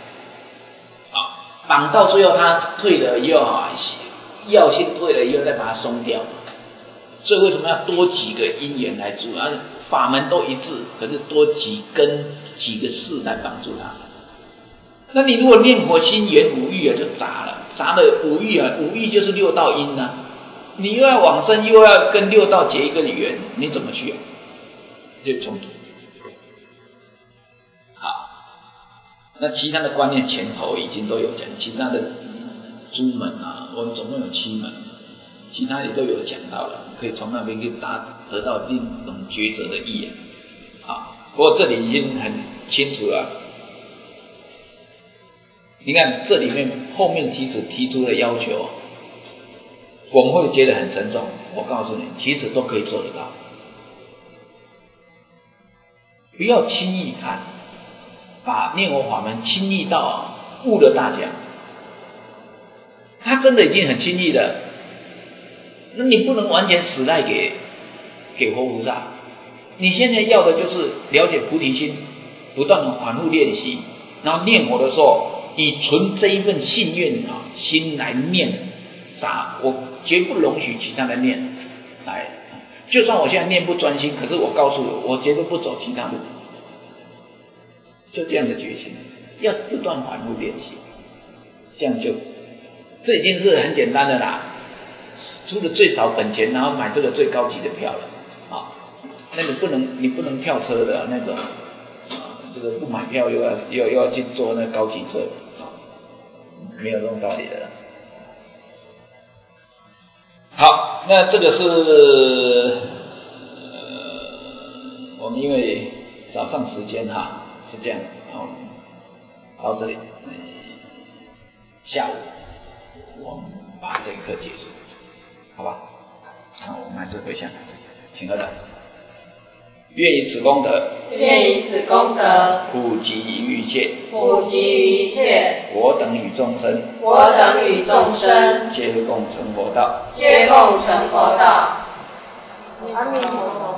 绑到最后他退了以后药性退了以后再把它松掉。所以为什么要多几个因缘来助法门都一致，可是多几个事来帮助他。那你如果念佛心缘五欲就杂了五欲就是六道因你又要往生又要跟六道结一个缘，你怎么去就冲突。好，那其他的观念前头已经都有讲，其他的诸门我们总共有7门，其他也都有讲到了，可以从那边去得到另一种抉择的意义不过这里已经很清楚了。你看这里面后面其实提出的要求我们会觉得很沉重，我告诉你其实都可以做得到。不要轻易看，把念佛法门轻易到误了大家。他真的已经很轻易了，那你不能完全死赖给活菩萨。你现在要的就是了解菩提心，不断的反复练习，然后念佛的时候以存这一份信愿心来念我绝不容许其他的念来。就算我现在念不专心，可是我告诉我绝对不走其他路。就这样的决心，要不断反复练习，这样这已经是很简单的啦。出了最少本钱，然后买这个最高级的票了那你不能跳车的那种这个不买票又要去坐那高级车没有这种道理的。好，那这个是我们因为早上时间是这样，然后到这里下午我们把这一课结束，好吧？好，我们还是回向，请合掌。愿以此功德，普及于一切，我等与众生，皆共成佛道， 阿弥陀佛。